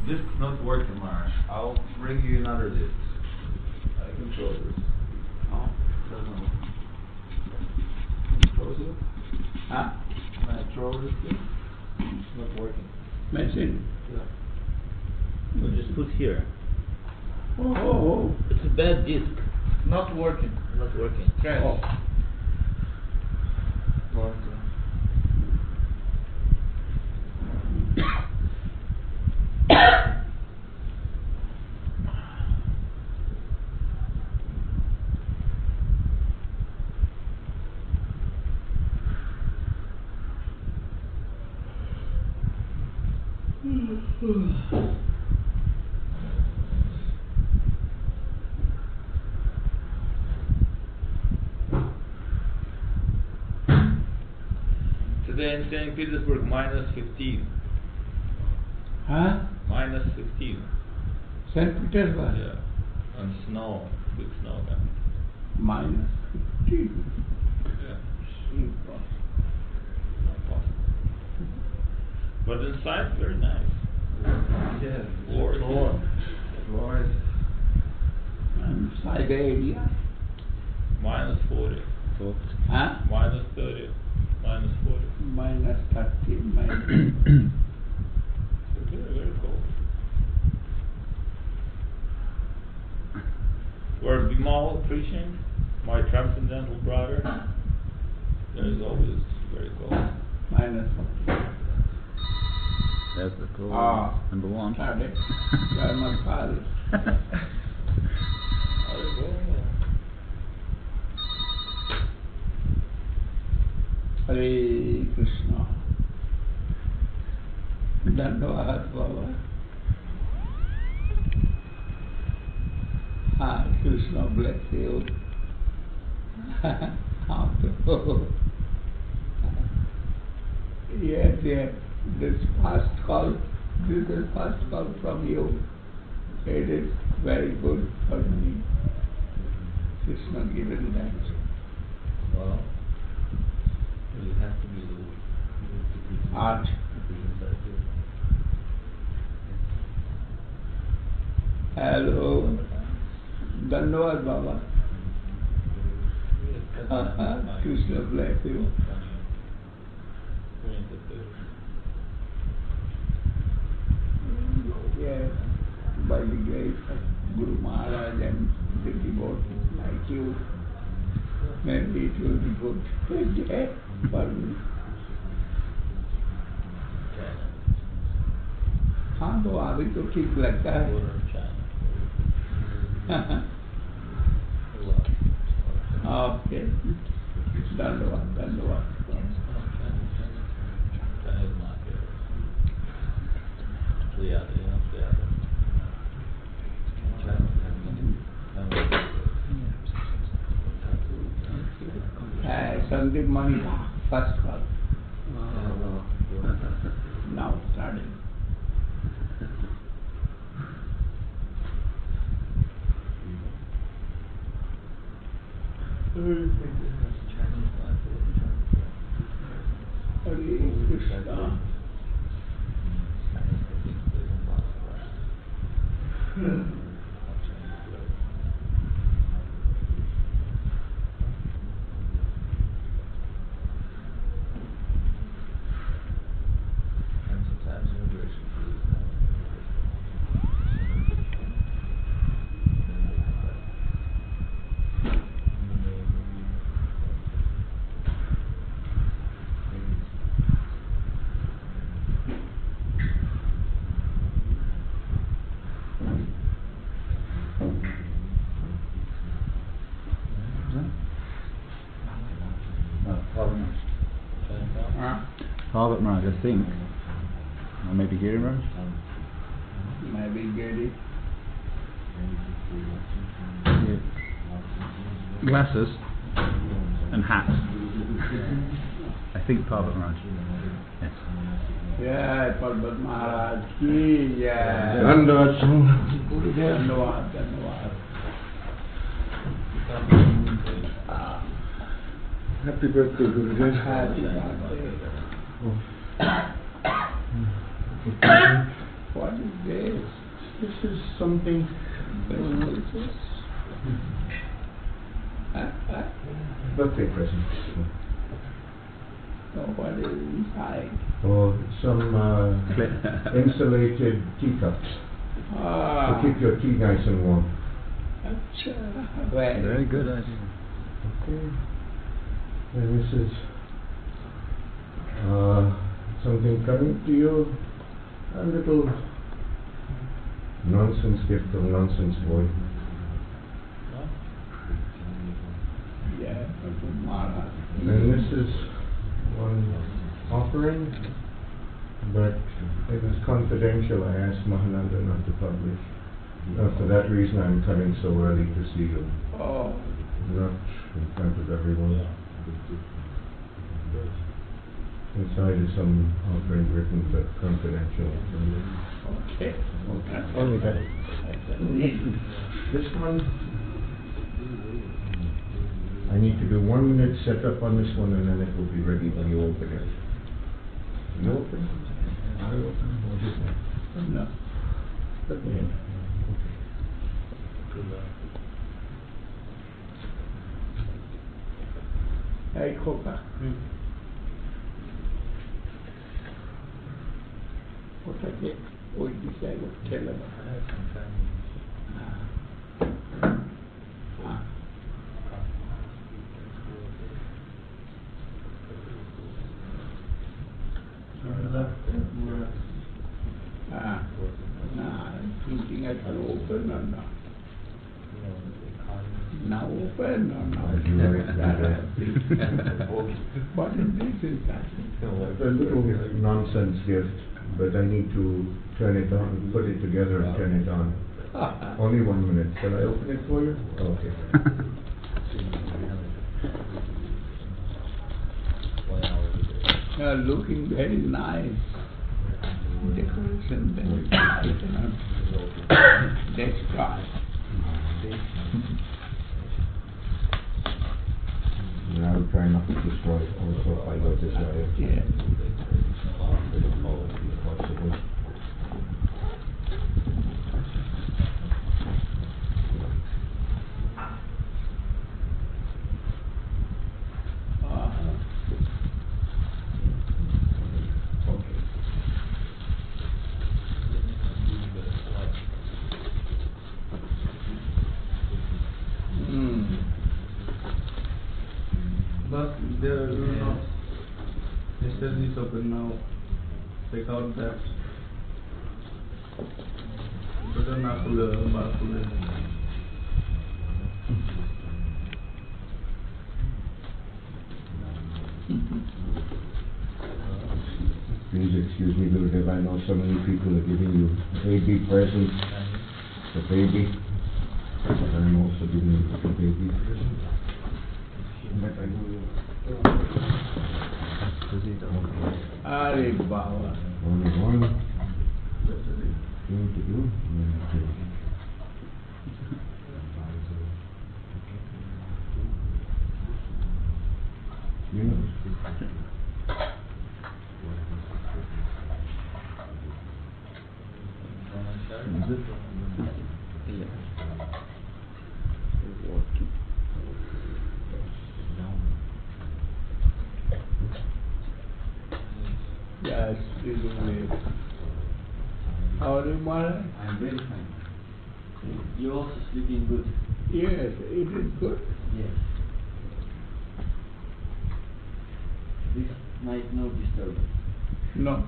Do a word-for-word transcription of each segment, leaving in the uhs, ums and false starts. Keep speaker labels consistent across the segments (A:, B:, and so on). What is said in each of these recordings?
A: Disk's not working, Maharaj. I'll bring you another disk. I control this.
B: Oh.
A: Doesn't work. Can you close it?
B: Huh?
A: Can I throw this disk? It's not working.
B: Machine.
A: Yeah.
C: We'll just put here.
B: Oh, oh,
C: It's a bad disk.
A: Not working.
C: Not working.
A: Trash.
B: oh.
A: What?
C: Today in Saint Petersburg, minus fifteen.
B: Huh?
C: Minus fifteen.
B: Saint Petersburg?
C: Yeah. And snow. Big snow coming.
B: Minus fifteen.
C: Yeah.
B: Impossible.
C: Not possible. But inside, very nice.
A: Yeah.
C: Floor is
A: Floor.
C: good.
A: Floor is.
B: And Siberia?
C: Minus forty.
B: Huh?
C: Minus thirty. Minus forty.
B: Minus thirty, minus.
C: So very, very cold. Where Bimal preaching, my transcendental brother, there is always very cold.
B: Minus
D: There's the call.
B: Ah.
D: Number one.
B: thirty. German father.
C: How you go?
B: Hare Krishna. Dandavad Baba. Ah, Krishna bless you. How to? Yes, yes. This first call, this is first call from you. It is very good for me. Krishna given that.
C: Well, you have to be the
B: Art. Hello. Dandavad Baba. Krishna bless you. Yes, by the grace of Guru Maharaj and the devotees like you, maybe it will be good day for me. हाँ तो अभी तो ठीक लगता है. Okay, धन्यवाद धन्यवाद. Sandeep Mani, first call. Now starting. Hare Krishna.
D: Harvard Maharaj, I think. Or maybe Giri Maharaj?
B: Maybe Giri.
D: Yeah. Glasses and hats. I think Parvat Maharaj. Yes.
B: Yeah, Parvat Maharaj ki yeah.
E: Dandavad.
B: Dandavad, Dandavad.
E: Happy birthday, Gurudev.
B: Happy birthday. What is this?
E: This is something.
B: What is this? Huh? Huh?
E: Birthday present.
B: No, what is inside?
E: Or some uh, insulated teacups
B: Ah,
E: to keep your tea nice and warm.
B: acha, very,
D: Very good idea.
E: Okay. And this is uh, something coming to you. A little nonsense gift from Nonsense Boy.
B: Yeah, from Mara.
E: And this is one offering, but it was confidential. I asked Mahananda not to publish. Uh, for that reason, I'm coming so early to see you,
B: Oh,
E: not in front of everyone. Inside is some offering written, but confidential.
B: okay.
D: Only better.
E: This one, I need to do one minute setup on this one, and then it will be ready when you open it. You open? I open. Or just one?
B: No.
E: Okay.
B: Hey, Coca. What I get? What did you say? What tell them? Ah. Ah. Nah, I'm thinking I can open or not. Now open or not?
E: As you like that.
B: What is this inside?
E: A little nonsense gift, but I need to turn it on, put it together and turn it on. Only one minute. Shall I open it for you? Okay.
B: Uh, looking very nice. Decoration very That's right.
E: And I will try not to destroy it also if I go this way.
B: Yeah.
E: If possible.
B: Uh-huh.
E: Okay.
B: Hmm.
A: But there will not, Mister is open now, take out that. Better not to the back to the.
E: Please excuse me, Gurudev, I know so many people are giving you baby presents, the baby, but I'm also giving you the baby present. But I
B: Are Baba.
E: only one thing to do. and to- You know. Is it?
B: Yes, this is it. How are you, Mara?
A: I'm very fine. You also sleeping good?
B: Yes, it is good.
A: Yes. This night no disturbance.
B: No.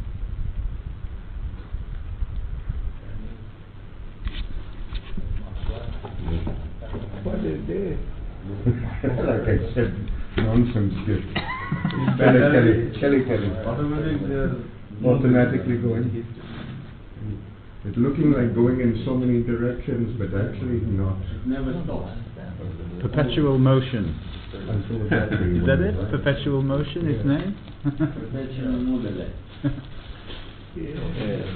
B: What is this?
E: Like I said, nonsense gift. Kelly, Kelly, Kelly, Kelly.
A: Automatic there.
E: Automatically going. It's looking like going in so many directions, but actually not.
A: It never stops.
D: Perpetual motion.
E: Until the battery
D: Is that
E: won't
D: it?
E: work.
D: Perpetual motion, its name?
A: Perpetual mobile.
B: Yeah.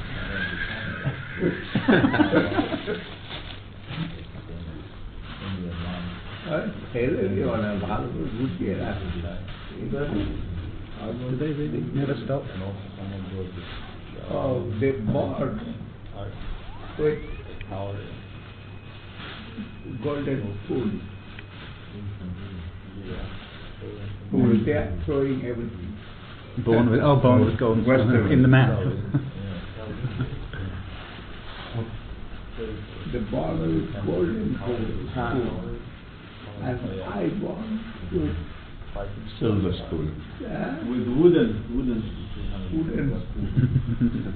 B: ছেড়ে দিও না ভালো করে গুছিয়ে রাখো
D: Do they really never stop?
B: Oh, they bought with golden spoon. Spoon, they are throwing everything.
D: Born with, oh, born with golden spoon
E: Western.
D: in the mouth.
B: The born with golden spoon. And I born with
E: Silver spoon.
B: uh,
A: With wooden, wooden.
B: wooden spoon.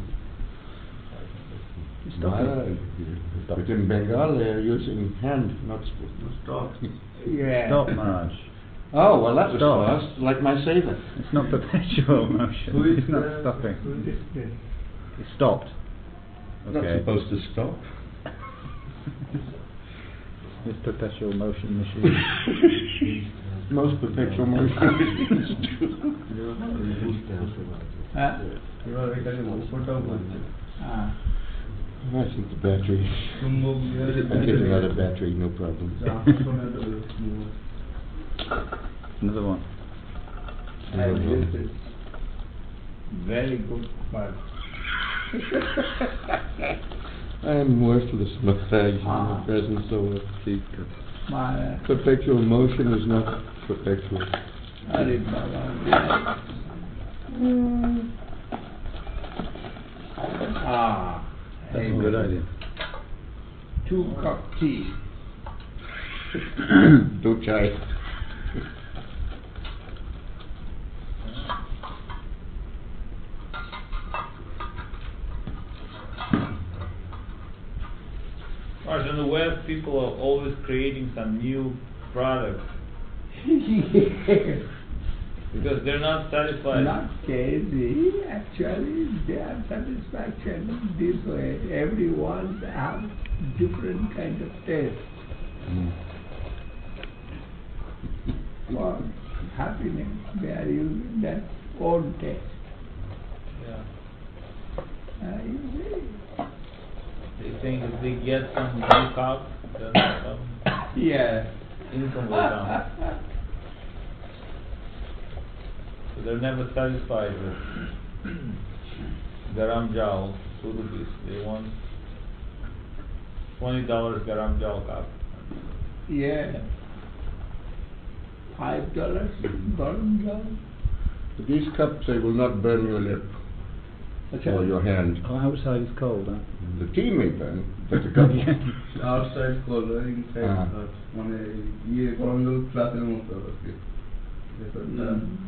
E: Maharaj, but in Bengal they are using hand, not spoon.
A: Stop.
B: Yeah.
D: Stop, Maharaj.
E: Oh, well that was
D: Stop.
E: fast, like my saver.
D: It's not perpetual motion.
A: Who is
D: It's not
A: the-
D: stopping.
B: This thing.
D: It's stopped.
E: Not
D: Okay.
E: supposed to stop.
D: It's perpetual motion machine.
E: Most perpetual motion machines do.
B: Huh?
A: You are like a photo one.
B: Ah.
E: I think the battery. I get another battery, no problem.
D: Another one.
B: And this is very good part.
E: I am worthless, Maharaj, in
B: Ah.
E: the presence of the
B: My
E: perpetual motion is not perpetual.
B: Hari Baba. Ah.
D: That's
B: hey,
D: a good idea.
B: Two cup tea.
E: Do chai.
C: Right, on the web, people are always creating some new product
B: Yes.
C: because they're not satisfied.
B: Not crazy. Actually, their satisfaction this way. Everyone have different kind of taste. For happiness, they are using their own taste.
C: Yeah.
B: Uh, you see?
C: They think if they get some new cup, then some
B: Yeah.
C: income will come. So they're never satisfied with garam jal, two rupees. They want twenty dollars garam jal cup.
B: Yeah. Five dollars, golden jal.
E: These cups, they will not burn your lip or your hand.
D: Oh, outside it's cold, huh?
E: The tea may burn, but the cup
A: Outside color, inside
E: Ah.
A: hot. মানে ইয়ে গরম জল ফ্লাটের মতো আর কি। ভেতরটা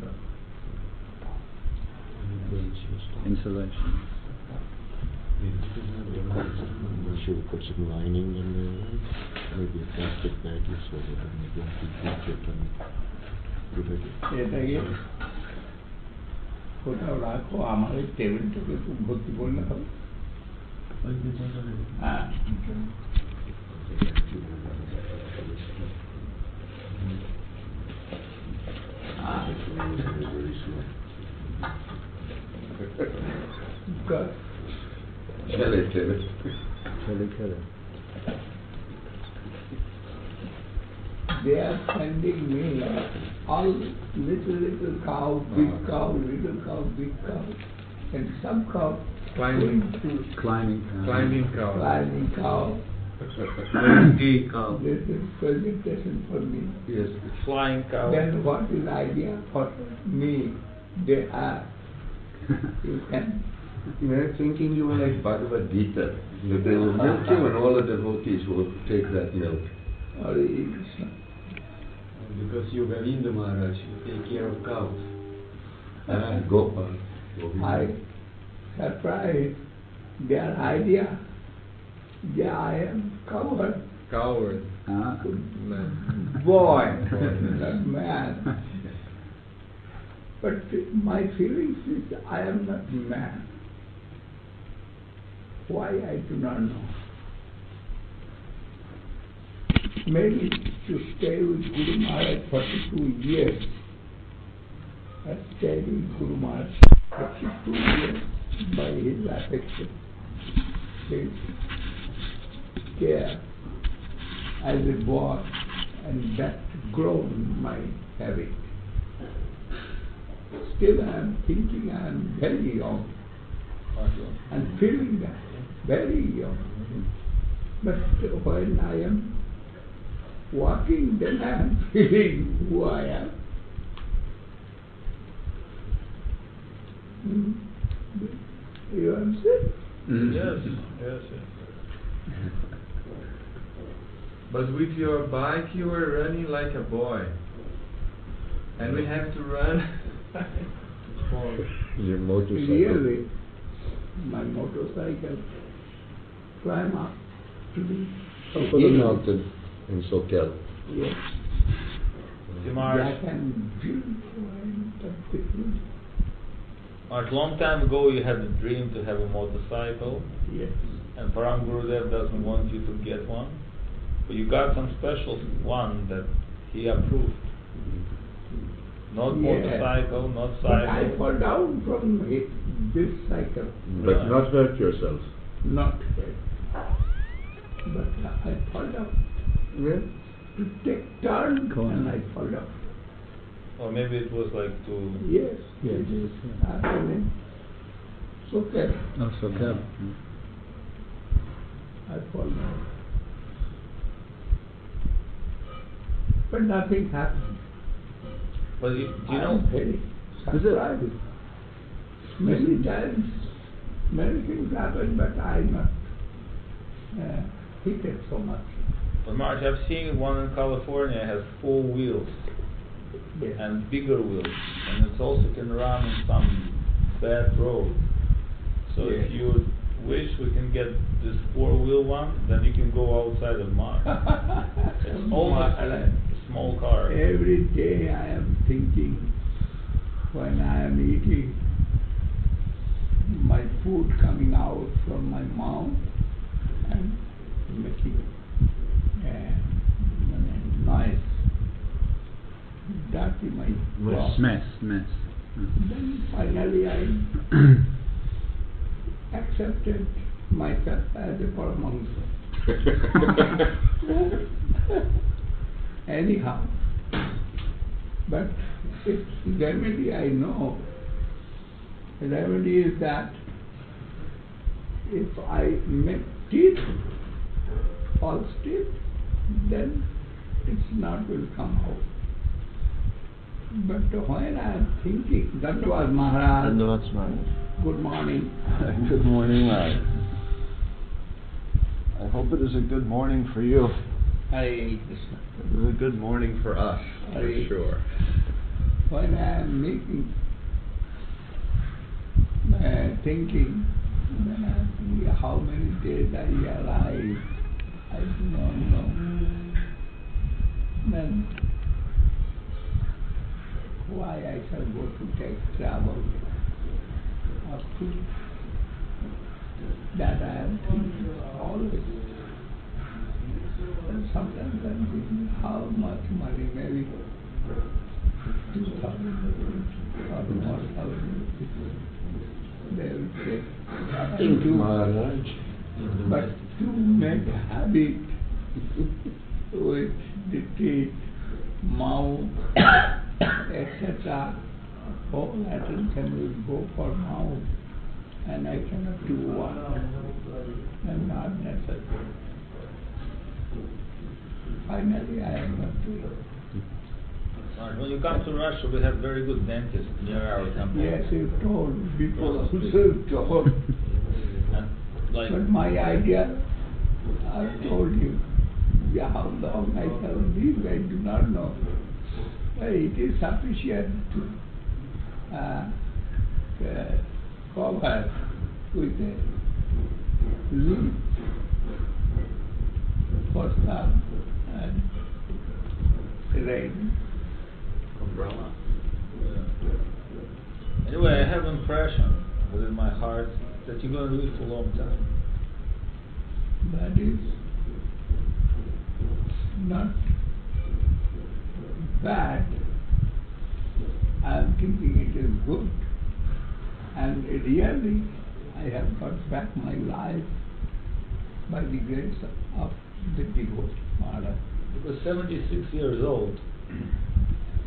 D: Insulation.
E: Should put some lining in there, maybe a plastic baggie so that when you don't detach it and good idea.
B: এটাকে কোথাও রাখো, আমার এই টেবিলটাকে খুব ভর্তি করলে হবে।
A: ওই যে জায়গাটা।
B: হ্যাঁ। Ah. Good.
E: Shall I tell it?
D: Chili killer.
B: They are sending me all little little cow, big
E: Ah.
B: cow, little cow, big cow, and some cow
A: Climbing.
B: going to
D: Climbing cow.
A: Climbing cow.
B: climbing cow.
A: Tea cow.
B: This is presentation for me.
E: Yes.
C: Flying cow.
B: Then what is idea for me? They are. You can.
E: They're thinking you are like Bhagavad Gita. That they will milk you and all the devotees will take that milk.
B: Hare Krishna.
A: Because you Govinda Maharaj, you take care of cows.
E: Ah, Gopal.
B: I surprised their idea. Yeah, I am coward.
A: Coward.
D: Ah.
A: Man.
B: Boy, not man. But my feelings is I am not man. Why I do not know. Maybe to stay with Guru Maharaj forty-two years. I stayed with Guru Maharaj forty-two years by his affection, his care as a boy, and that grown my habit. Still I am thinking I am very young. and feeling that very young. But when I am walking, then I am feeling who I am. Mm. You understand?
C: Yes, yes, yes.
A: But with your bike, you were running like a boy. And we have to run.
E: Your motorcycle.
B: Really, my motorcycle climb up to the
E: Up on the mountain in Soquel.
B: Yes.
C: Mark,
B: Black and beautiful and beautiful.
C: Mark, long time ago you had a dream to have a motorcycle,
B: Yes.
C: and Param Gurudev doesn't want you to get one, but you got some special one that he approved. Not
B: Yeah.
C: motorcycle, not
B: But I
C: cycle.
B: fall down from it, this cycle.
E: But
C: Yeah.
E: not hurt yourself.
B: Not yet. But I fall down.
E: Yeah.
B: To take turn
D: Go on.
B: and I fall down.
C: Or maybe it was like to...
B: Yes,
D: Yes.
B: it is happening. So okay,
D: Oh, so good.
B: I fall down. But nothing happened.
C: But you, do you
B: I
C: know...
B: am very
D: Is it?
B: surprised. Many times, many things happen, but I not uh, hit it so much.
C: But Mark, I've seen one in California has four wheels
B: Yes.
C: and bigger wheels, and it also can run on some bad road. So
B: Yes.
C: if you wish, we can get this four-wheel one, then you can go outside of Mars. It's almost a small car.
B: Every day I am thinking when I am eating my food coming out from my mouth and making uh, noise, dirty my mouth.
D: Mess, mess.
B: Then finally I accepted myself as a Paramahansa. Anyhow, but its remedy I know. The remedy is that if I make teeth, false teeth, then it's not will come out. But when I am thinking, that was Maharaj, good morning.
F: Good morning, Maharaj. I hope it is a good morning for you.
B: Hare Krishna.
F: It is a good morning for us, for
B: Hare
F: sure.
B: When I am making, uh, thinking, then I am thinking how many days I alive, I do not know. Then why I shall go to take travel up to that I am thinking always. And sometimes I am thinking how much money, maybe two thousand or one thousand they will take.
E: Thank
B: To-
E: you, Maharaj.
B: But to make a habit with the teeth, mouth, et cetera, whole attention will go for mouth, and I cannot do one, and not necessary. Finally, I am not doing it.
C: Mark, when you come to Russia, we have very good dentists near our temple.
B: Yes, you told, before also you told.
C: And like,
B: But my idea, I told you, yeah, how long I shall live, I do not know. But it is sufficient to uh, uh, cover with a leaf for sun and rain.
C: umbrella. Yeah. Anyway, I have impression within my heart that you're going to live for a long time.
B: That is not bad. I am thinking it is good. And really, I have got back my life by the grace of the devotee Maharaj.
C: Because seventy-six years old,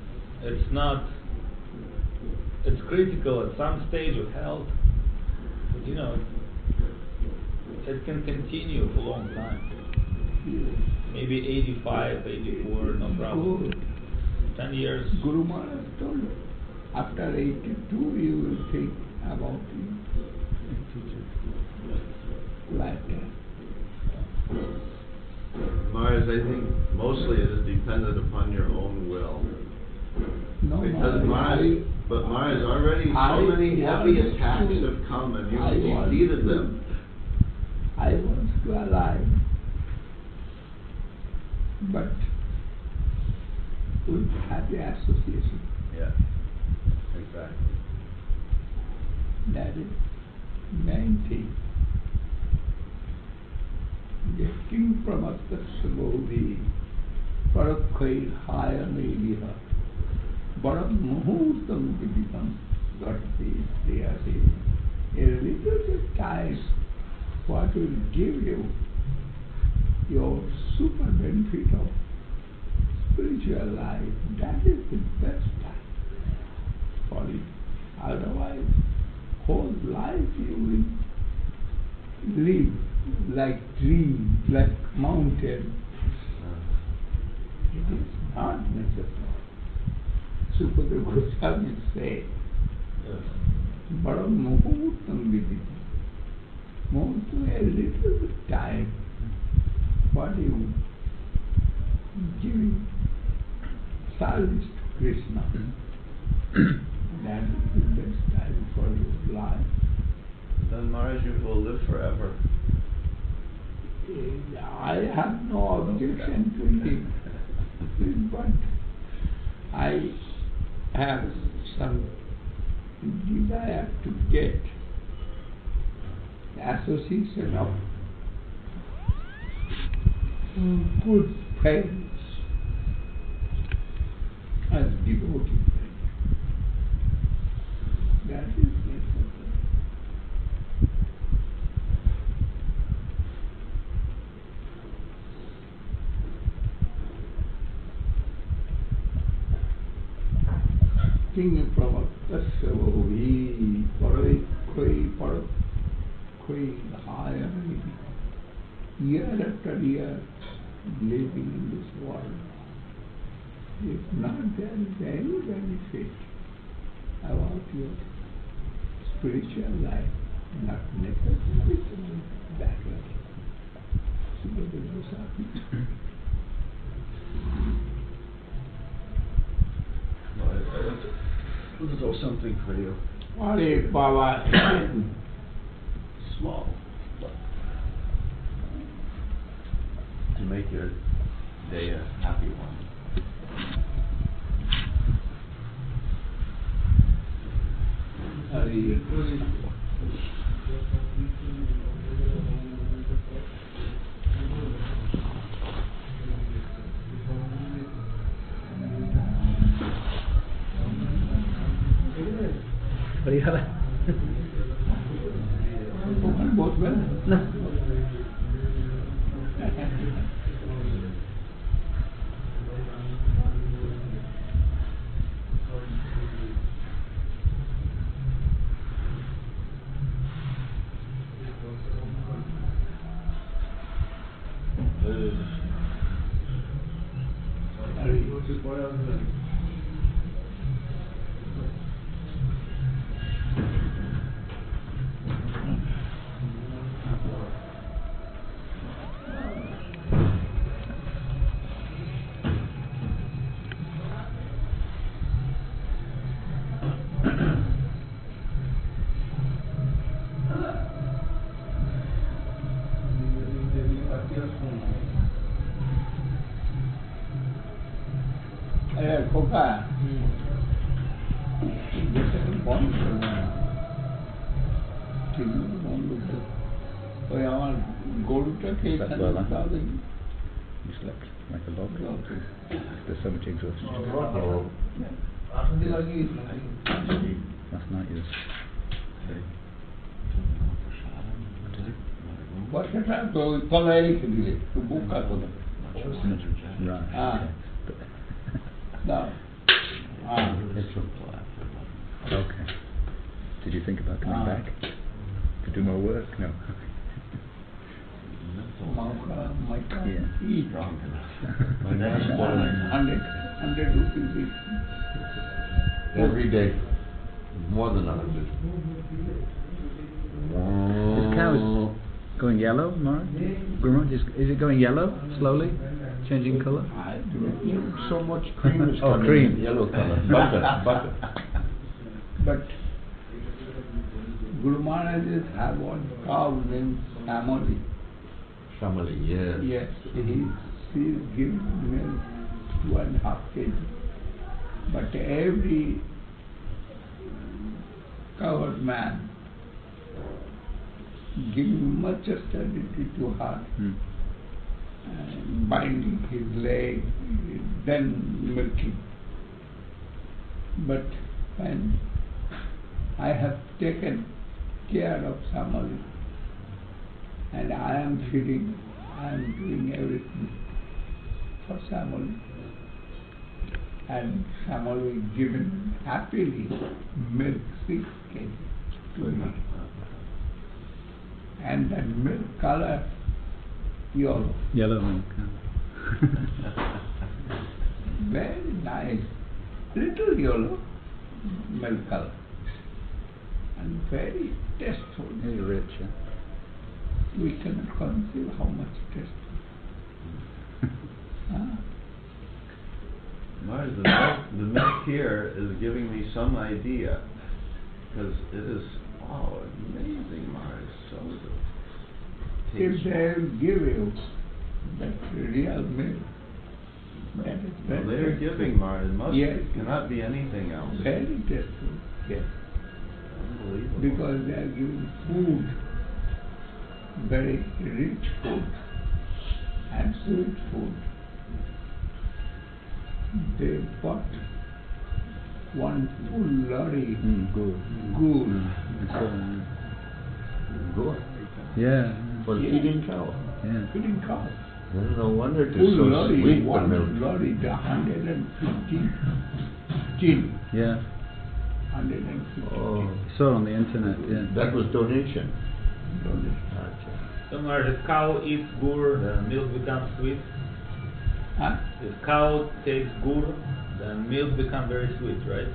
C: it's not, it's critical at some stage of health But you know, it can continue for a long time.
B: Yes.
C: Maybe eighty-five, eighty-four, no problem.
B: Guru,
C: Ten years.
B: Guru Maharaj told, after eighty-two you will think about it. Lifetime.
F: Maharaj, I think mostly it is dependent upon your own will.
B: No,
F: Because
B: Maharaj,
F: Maharaj, but Maharaj, already
B: I
F: so many heavy
B: want
F: attacks
B: to-
F: have come and
B: I
F: you've
B: want
F: defeated
B: to-
F: them.
B: I was to alive, but with happy association.
D: Yeah. Exactly.
B: That is main thing. Getting from us the slowly, parakhai haya mediha, but muhurtam become gati, they are saying. A little bit time, what will give you your super benefit of spiritual life, that is the best time for it. Otherwise, whole life you will live like tree, like mountain. It is not necessary. Sukadeva Goswami said, Bada muhurtam vidita. Muhurtam a little bit time. What you giving service to Krishna. That is the best time for your life.
F: Then Maharaj, you will live forever.
B: Eh, I have no objection to it, but I have some desire to get association of good friends as devotee friends. That is necessary. King Pramatasya Vavi Paravekoi Parakoi higher year after year living in this world. If not, there is any benefit about your spiritual life, not necessarily that way. Sukadeva Goswami.
F: Maharaj, I want to little something for you.
B: Hare Baba.
F: Small, but to make your day a happy one.
B: Hare Spoken both well? No. Eh, Koka. This is one. ঠিক বন্ধ তো ওই আমার গরুটাকে
D: That's
B: এখানে
D: well, huh?
B: তাহলে
D: You slept like a log.
B: Okay.
D: There's so much exhaustion. Last night you was very... What did you?
B: বর্ষাটা তো ওই তলায় রেখে দিলে একটু বোকা করে
D: Right.
B: Ah.
D: Okay. But-
B: দাও Ah.
D: Okay. Did you think about coming
B: Ah.
D: back? To do more work. No.
B: Mauka, Maika,
D: Yeah.
B: each.
E: My next, uh,
B: Hundred, hundred rupees each.
G: Every day, more than a hundred.
D: This cow is going yellow, Mara? Guru, is, is it going yellow slowly? Changing colour?
B: I don't know.
G: So much cream is
D: Oh,
G: coming
D: cream.
G: in yellow color. Butter, butter.
B: But Guru Maharajas have one cow named Samali.
G: Family, yes.
B: Yes, he, she is giving milk two and a half kg. But every covered man giving much austerity to her,
D: Hmm.
B: and binding his leg, then milking. But when I have taken care of Samali, and I am feeding, I am doing everything for Samali, and Samali given happily milk six kg to me. And that milk color, yellow,
D: Yellow milk.
B: very nice, little yellow milk color, and very tasteful.
D: Very rich, yeah.
B: We cannot conceive how much tasteful. Huh?
F: Mars, the milk, the milk here is giving me some idea, because it is, wow, amazing, Mars, so the
B: If
F: taste.
B: they give you that real milk, that is
F: Well,
B: very
F: they're
B: tasteful.
F: giving, Mars, it must,
B: Yes.
F: cannot be anything else.
B: Very tasteful, yes.
F: Unbelievable.
B: Because they are giving food, very rich food and sweet food. They bought one full lorry
D: Mm, good.
B: gold.
D: Mm. It's, uh,
G: Good.
D: yeah.
G: For
B: Yeah.
G: feeding cow.
D: Yeah.
B: Feeding cows.
G: No wonder it
B: Full
G: is so
B: lorry,
G: sweet, the
B: one
G: milk.
B: lorry, the hundred and fifty tin,
D: Yeah.
B: hundred and fifty
G: Oh,
D: Saw on the internet, yeah.
G: that was donation.
B: tin.
C: So Mara, the cow eats gur, the milk becomes sweet.
B: Huh?
C: If cow takes gur, then milk becomes very sweet, right?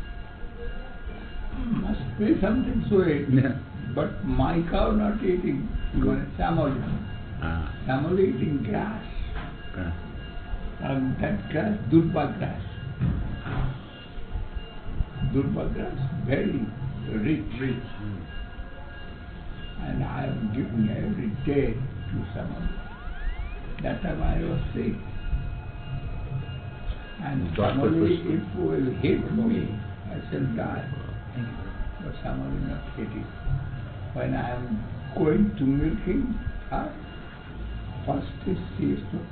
B: Must be something sweet.
D: Yeah.
B: But my cow not eating, even Samali.
D: Ah.
B: Samali eating grass.
D: Okay.
B: And that grass, Durba grass. Durba grass, very rich. Rich. And I am giving every day to Samali. That time I was sick. And
G: Doctor
B: Samali,
G: was-
B: if will hit me, I shall die. But Samali not hitting. When I am going to milking her, first is she is to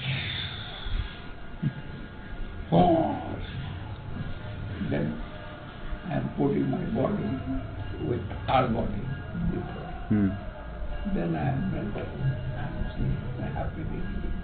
B: pause. Then I am putting my body with her body before.
D: Hmm.
B: Then I am melting. I am seeing happily.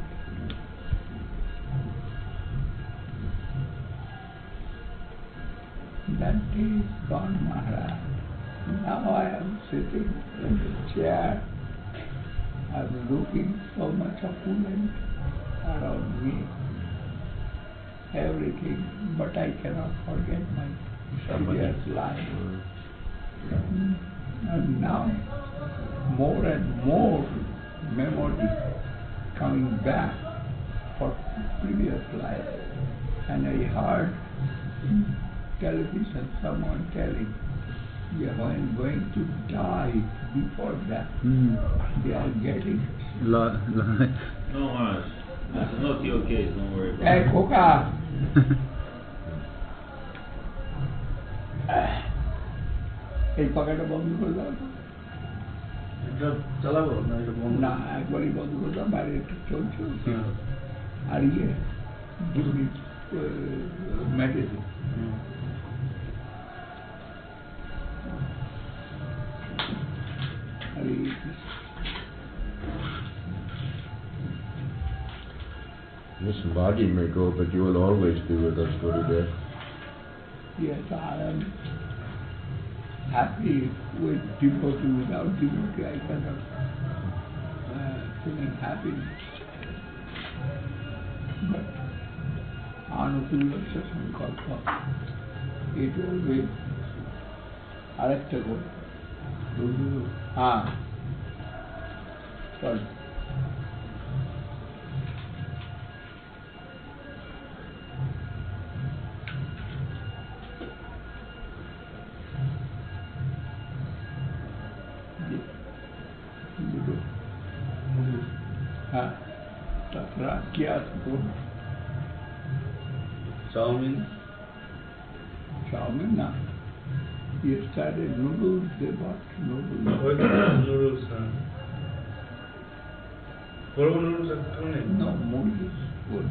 B: That day is gone, Maharaj. Now I am sitting in the chair. I am looking so much opulent around me. Everything, but I cannot forget my previous life. Mm. And now, more and more memory coming back for previous life. And I heard television someone telling, they are going to die before that.
D: Hmm.
B: They are getting.
D: Li- li-
C: No, Mara, this is not your case, don't worry about
B: Hey,
C: it.
B: Koka! এই পাখাটা বন্ধ করে দাও তো।
A: এটা চালাবো না এটা বন্ধ
B: না একবারই বন্ধ করে দাও, বাইরে একটু চলছে।
A: হ্যাঁ।
B: আর ইয়ে give me uh, medicine.
A: হুম।
B: আর এই
G: This body may go, but you will always be with us, Gurudev.
B: yes, I am happy with devotee. Without devotee, I cannot uh, feeling happiness. But Anukulya Sasankalpa, it will be arectable. Ah, sorry. हाँ, तथा क्या बोल?
A: Charming.
B: Charming now. Yesterday noodles, they bought noodles.
A: What noodles? Huh? What noodles are coming?
B: No, noodles, good.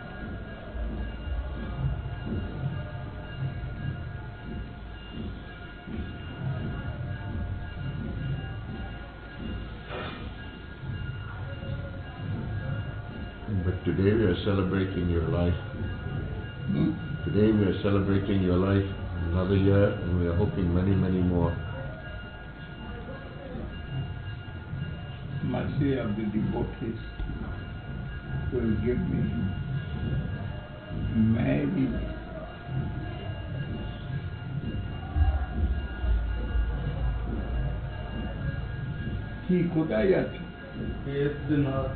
G: But today we are celebrating your life.
B: Hmm?
G: Today we are celebrating your life, another year, and we are hoping many, many more.
B: Mercy of the devotees will give me many কি কোথায় যাচ্ছে?
A: Yes, the north.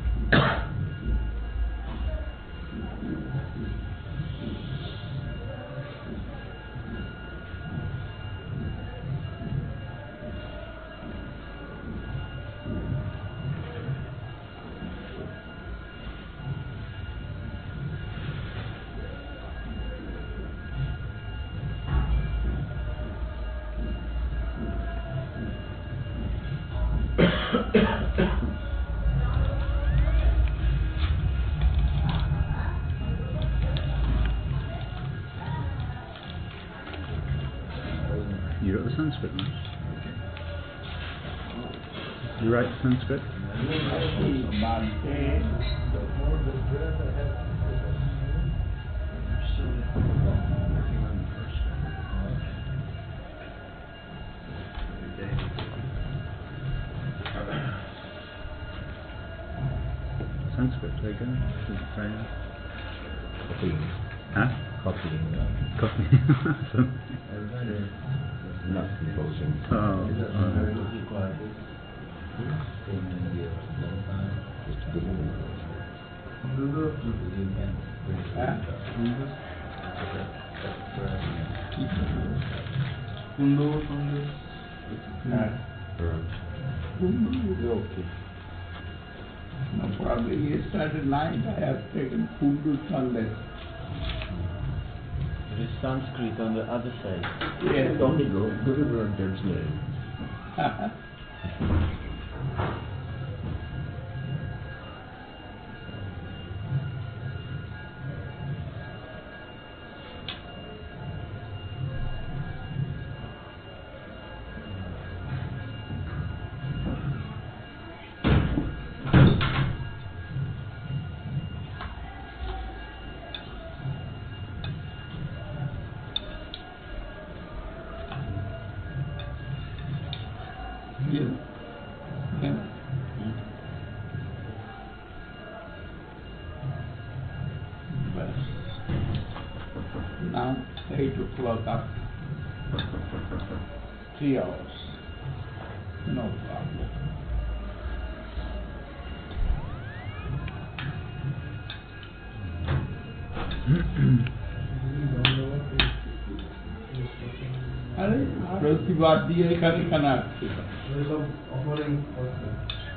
D: You wrote the Sanskrit, right? You write Sanskrit? Sanskrit, there you go. Very nice. Huh?
G: Copying,
D: Copy.
G: not composing.
D: Oh, oh.
G: Just a good one.
A: Noodles.
B: Huh?
A: Noodles. Noodles. Noodles.
B: Huh?
G: Uh,
B: Okay. No problem. Yesterday night I have taken Pundu Sunday.
F: There is Sanskrit on the other side.
B: Yes.
G: Don't go, the river of Dead's name.
B: Yes. Yeah. But now eight o'clock up. Three hours. No problem. अरे प्रतिवाद दिए खाने खाना
A: There's some offering also.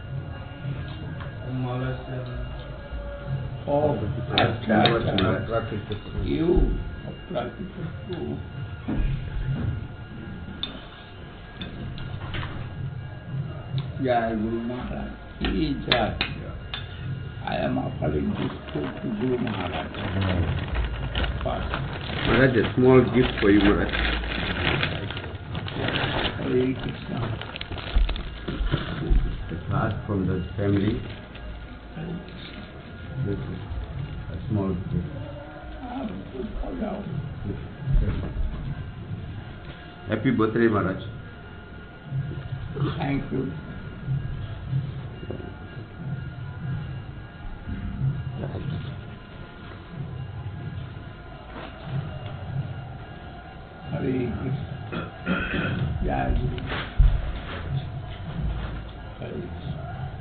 A: Malaysia.
B: Oh, अच्छा अच्छा
G: Practice.
B: you practice you. Jai Guru Maharaj. He Jai. I am offering this food to Guru Maharaj. First.
H: Maharaj, a small gift for you, Maharaj.
B: Hare Krishna.
H: A card from the family.
B: Hare Krishna.
H: This is a small gift.
B: Ah, good for you.
H: Happy birthday, Maharaj.
B: Thank you. Hare Krishna. Jai Guru. Hare Krishna.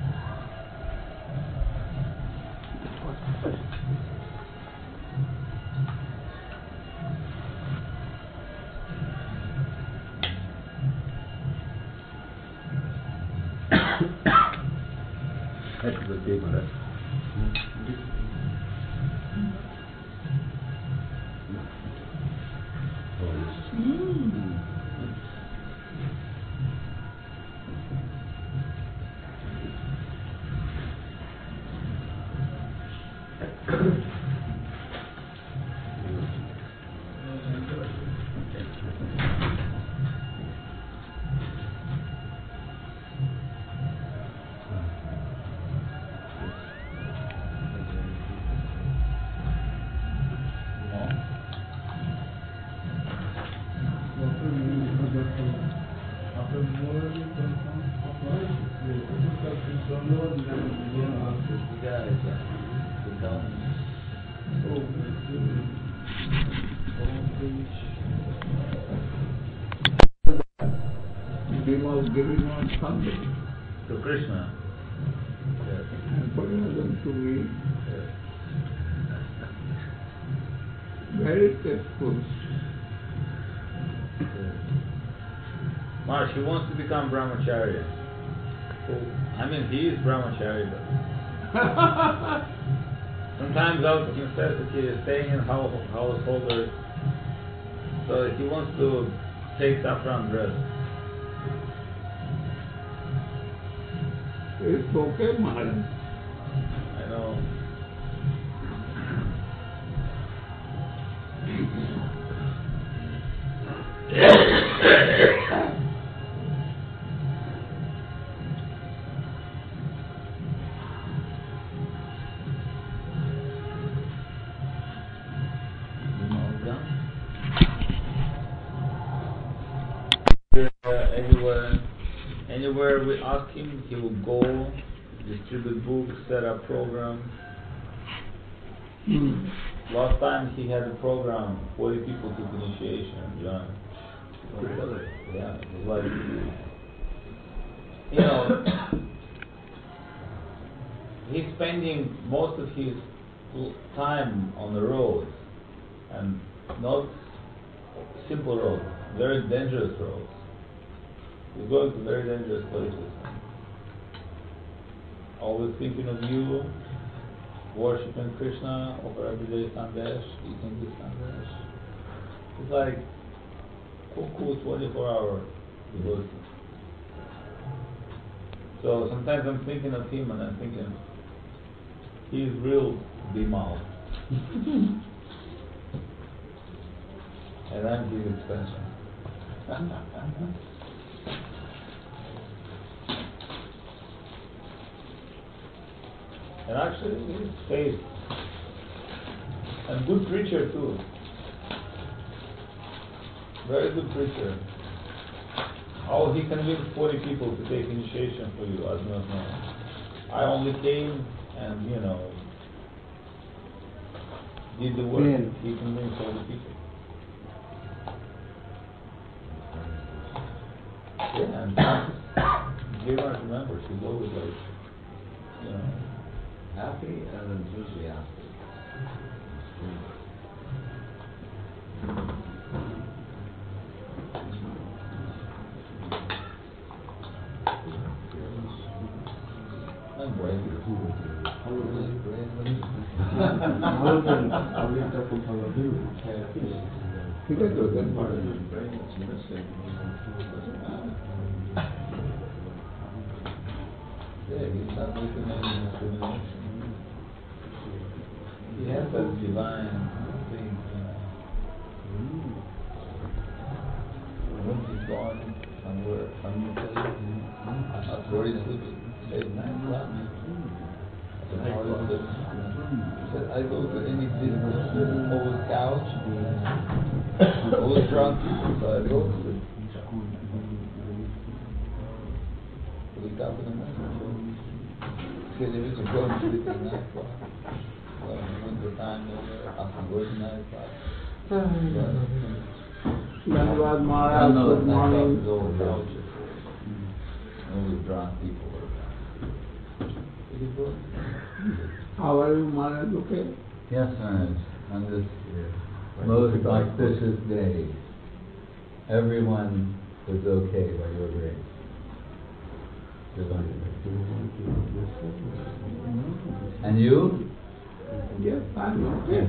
H: Happy birthday, Maharaj.
B: He was giving on something
C: To Krishna.
B: and putting them to me. Very tasteful.
C: Maharaj, he wants to become brahmacharya. I mean, he is brahmachari, but sometimes out of necessity is staying in house, householder. So he wants to take saffron dress.
B: It's okay, Maharaj.
C: I know. Uh, anywhere, anywhere we ask him, he will go, distribute books, set up programs.
B: Hmm.
C: Last time he had a program, forty people took initiation, John.
F: Really?
C: Yeah, it was like, you know, he's spending most of his time on the roads, and not simple roads, very dangerous roads. He's going to very dangerous places. Always thinking of you, worshiping Krishna, offer every day sandesh, eating this sandesh. It's like cuckoo twenty-four hour devotion. So sometimes I'm thinking of him and I'm thinking, he's real Bimal. And I'm his extension. And actually, he's safe. And good preacher too. Very good preacher. How he convinced forty people to take initiation for you, I do not know. I only came and, you know, did the work.
H: Yeah.
C: He convinced all the people. Yeah, and Gilmar remembers, he's always like, you know,
F: Happy and enthusiastic.
C: I'm brave.
B: He can do that.
F: Part of his brain that's missing. Doesn't matter.
C: Yeah, he's not making any discrimination. He has that divine thing, you know. When he's gone somewhere, some place, not where he's sleeping, late night club. I said, how is it? He said, I go to any business, always couch, always drunk people, so I go to Because if you go and sleep in night club, well, in the winter time, after go to night club.
B: Dhanavad Maharaj,
C: No,
B: good
C: night club
B: morning.
C: is all grouches. Only drunk people are around. Pretty good.
B: How are you, Maharaj? Okay?
D: Yes, Maharaj. On this most auspicious day, everyone was okay by your grace. And you?
B: Yes, I'm okay.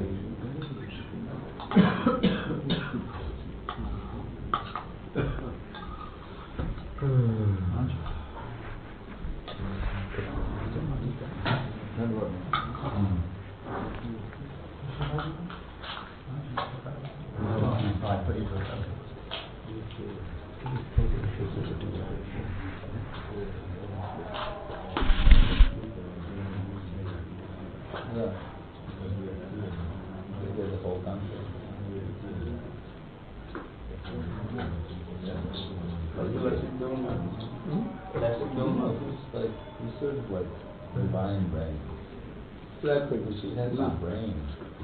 C: Yeah. They get the whole country. Classic donuts. Classic donuts is like, you serve like divine brain. It has no brain.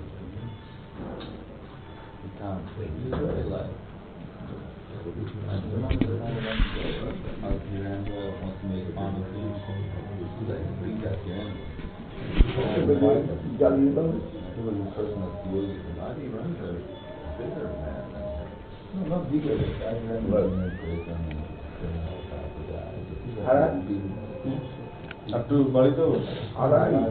C: You can't think. It's very light. And the ones that have like, like your Angela wants to make fun of you, it's like, bring that to him.
B: Jolly
C: There was a person that feels it, and I think runs are bigger than that. No, not bigger, but I remember in the prison and the help out the guys.
B: Alright.
A: Up to Balito.
B: Alright.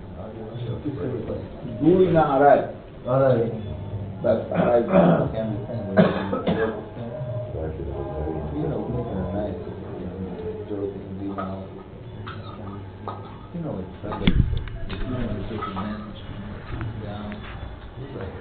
B: Doing alright.
A: Alright.
B: That's alright.
C: Can we can we you know, making a nice, you know, joking, being out. You know, it's friendly. You know, it's just a man down. It's like,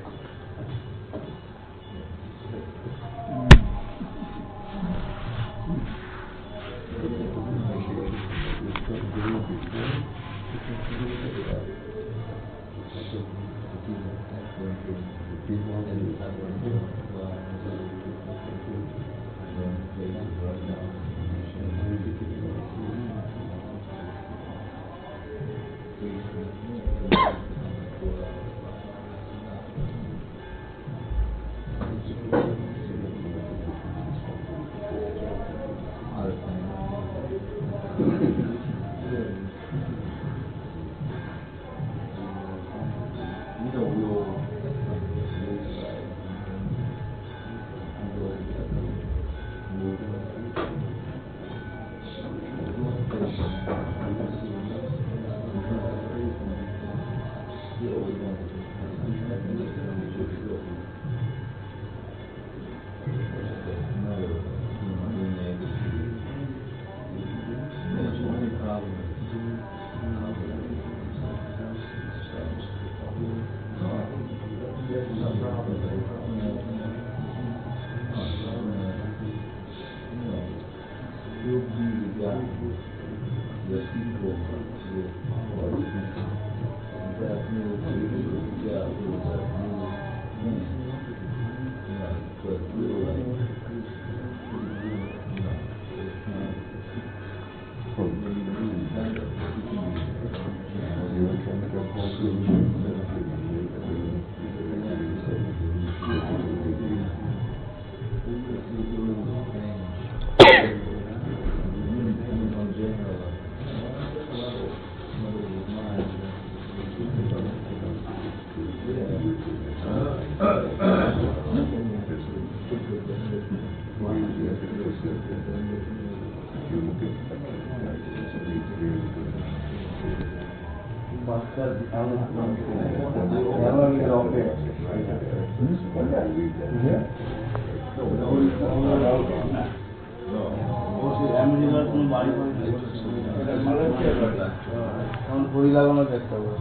A: ঘড়ি লাগানো দেখতে হবে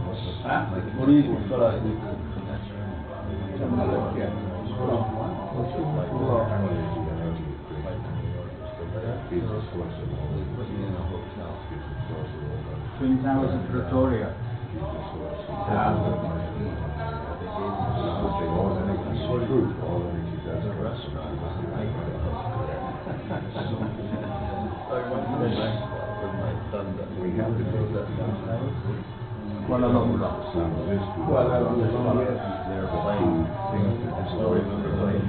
A: ঘড়ি করা Twin Towers in Pretoria.
F: with my son that
H: We have to take that down.
B: Kuala Lumpur. Kuala Lumpur, yes.
F: they're playing things that historians are playing.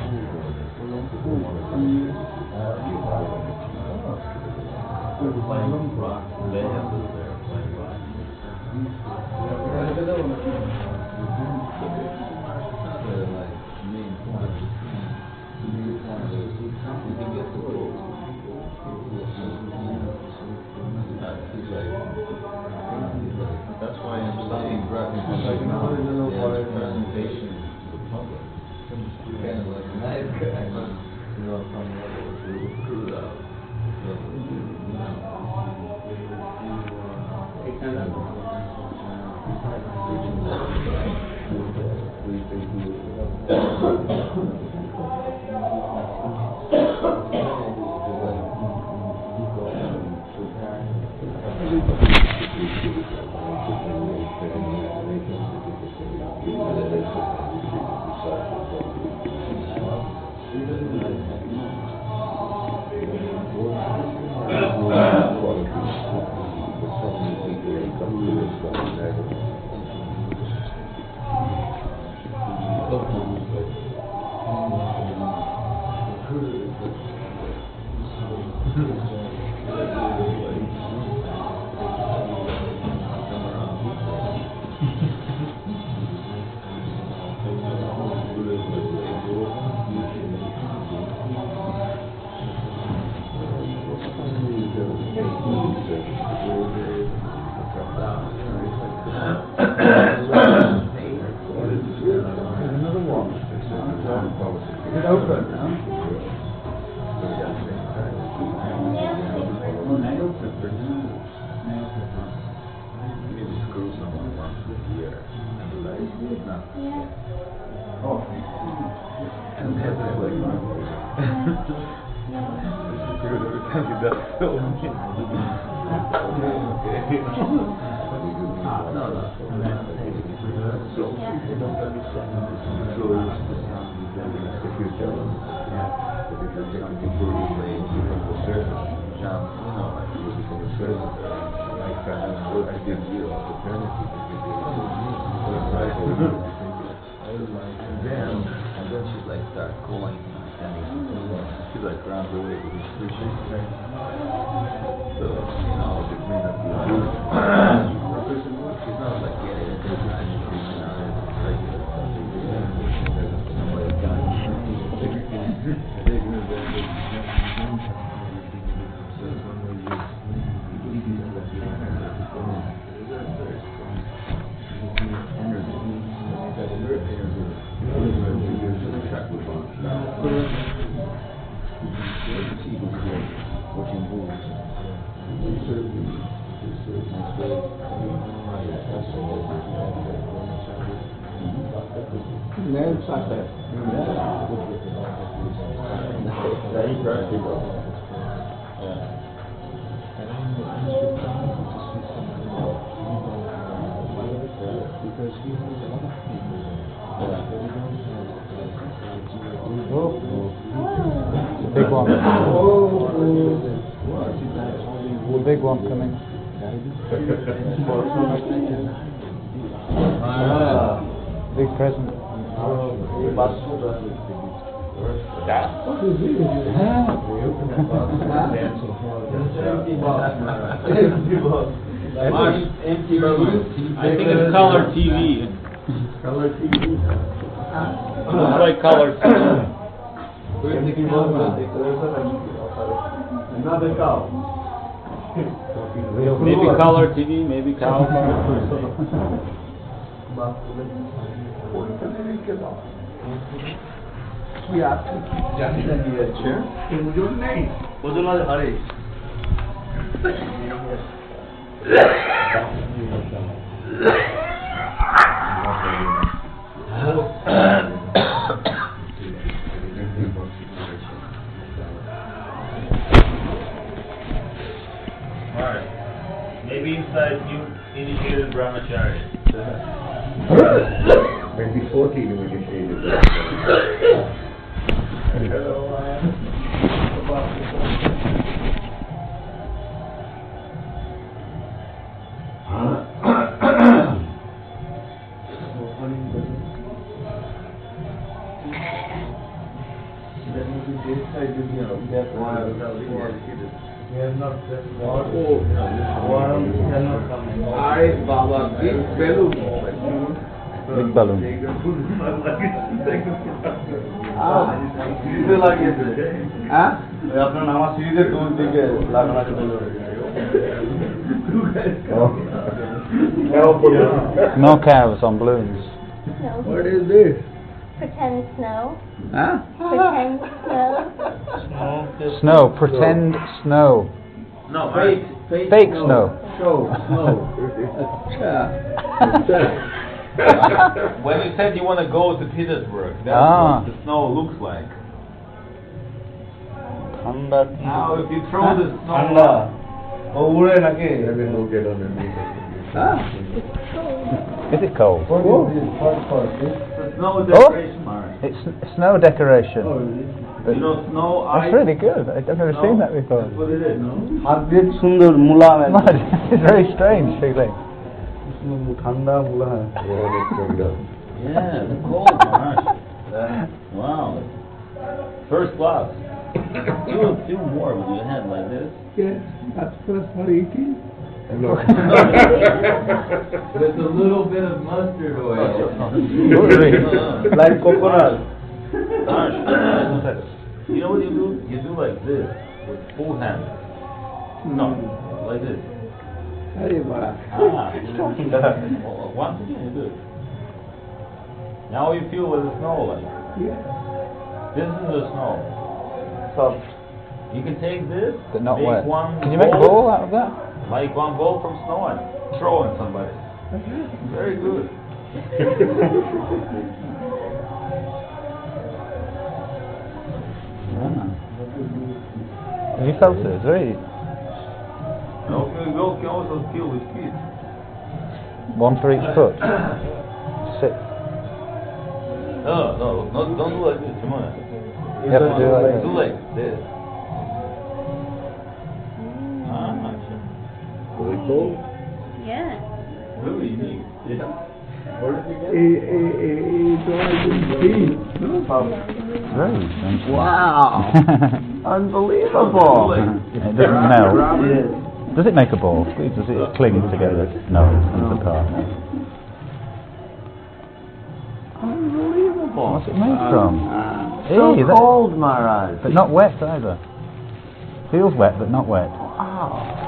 F: They're playing rock bands over there, playing rock. They're like main points. You can get the rules. That's why I'm studying graphic design now. Yeah, presentation to the public. Kind of like a nice guy, you know, from the other screwed up. And then she's like start calling she's like runs away with his fishing. So, you know, the green up she's not like getting it, she's not
B: Nails are there.
F: very practical.
H: Because he has a lot of people.
D: The big one. The big one coming.
F: Ah.
D: Big present.
C: Empty I think it's color T V.
B: Color T V.
C: Looks like color T V.
B: Another cow.
C: Maybe color T V, maybe cow.
B: We have to just in the chair. In your name.
C: Alright. Maybe inside you initiated brahmacharya.
E: Maybe fourteen we initiated that.
F: get wild.
A: We have not just got worms cannot come in.
B: I, Baba, big balloon.
D: Big balloon.
B: Ah,
A: You feel like it?
B: huh?
A: আপনার নামাজ সিঁড়িতে দূর দিকে লাগানো চলে
D: No cows on balloons.
I: No.
B: What is this?
I: Pretend snow.
B: Huh?
I: Pretend snow.
D: Snow. Pretend snow.
C: No, fake.
D: Fake snow.
B: Show, snow. Acha.
C: When you said you want to go to Petersburg, that's
D: Ah.
C: what the snow looks like.
A: ঠান্ডা
C: Now, if you throw the snow,
A: ঠান্ডা ও উড়ে নাকি
E: Maybe we'll get underneath it.
B: Huh?
D: Is it cold?
A: What is this? What for this?
C: the snow decoration, Mark.
D: It's s- snow decoration.
A: Oh, is it?
C: You know, snow,
D: That's
C: ice.
D: really good. I've never
C: snow,
D: seen that before.
C: That's what it is.
A: হাত দিয়ে সুন্দর মুলা
D: Mad. It's very strange feeling.
A: ঠান্ডা মুলা
E: Warm it from down.
C: Yeah, the cold, Mark. Wow. First class. You would feel more with your hand like this.
B: Yes, that's first for eating.
C: With a little bit of mustard oil.
A: Like coconut
C: Mark, you know what you do? You do like this with full hand. No, like this.
B: Hey, Baba.
C: Ah, well, once again you do it. Now you feel what the snow like.
B: Yeah.
C: This is the snow.
A: সব
C: You can take this,
D: But not
C: make
D: wet.
C: one
D: Can you make a ball out of that?
C: Make one ball from snow and throw at somebody. Very good.
D: Have you felt it? It's very
C: Okay, you can also kill with kids.
D: one for each foot. Six.
C: No, no, no, don't do like this. Come on.
D: You have to do it like
C: Do
D: this.
C: like this. Ah, sure.
E: Really cool.
I: Yeah.
C: Really unique.
E: Yeah. Where did you get
B: A, a, a, it was in green. No?
D: Very strange.
A: Wow. Unbelievable.
D: It doesn't melt. Does it make a ball? Does it cling together? No, it comes apart.
A: Unbelievable.
D: What's it made from?
A: So
D: Hey, that-
A: cold, Maharaj.
D: But not wet either. Feels wet, but not wet.
A: Wow.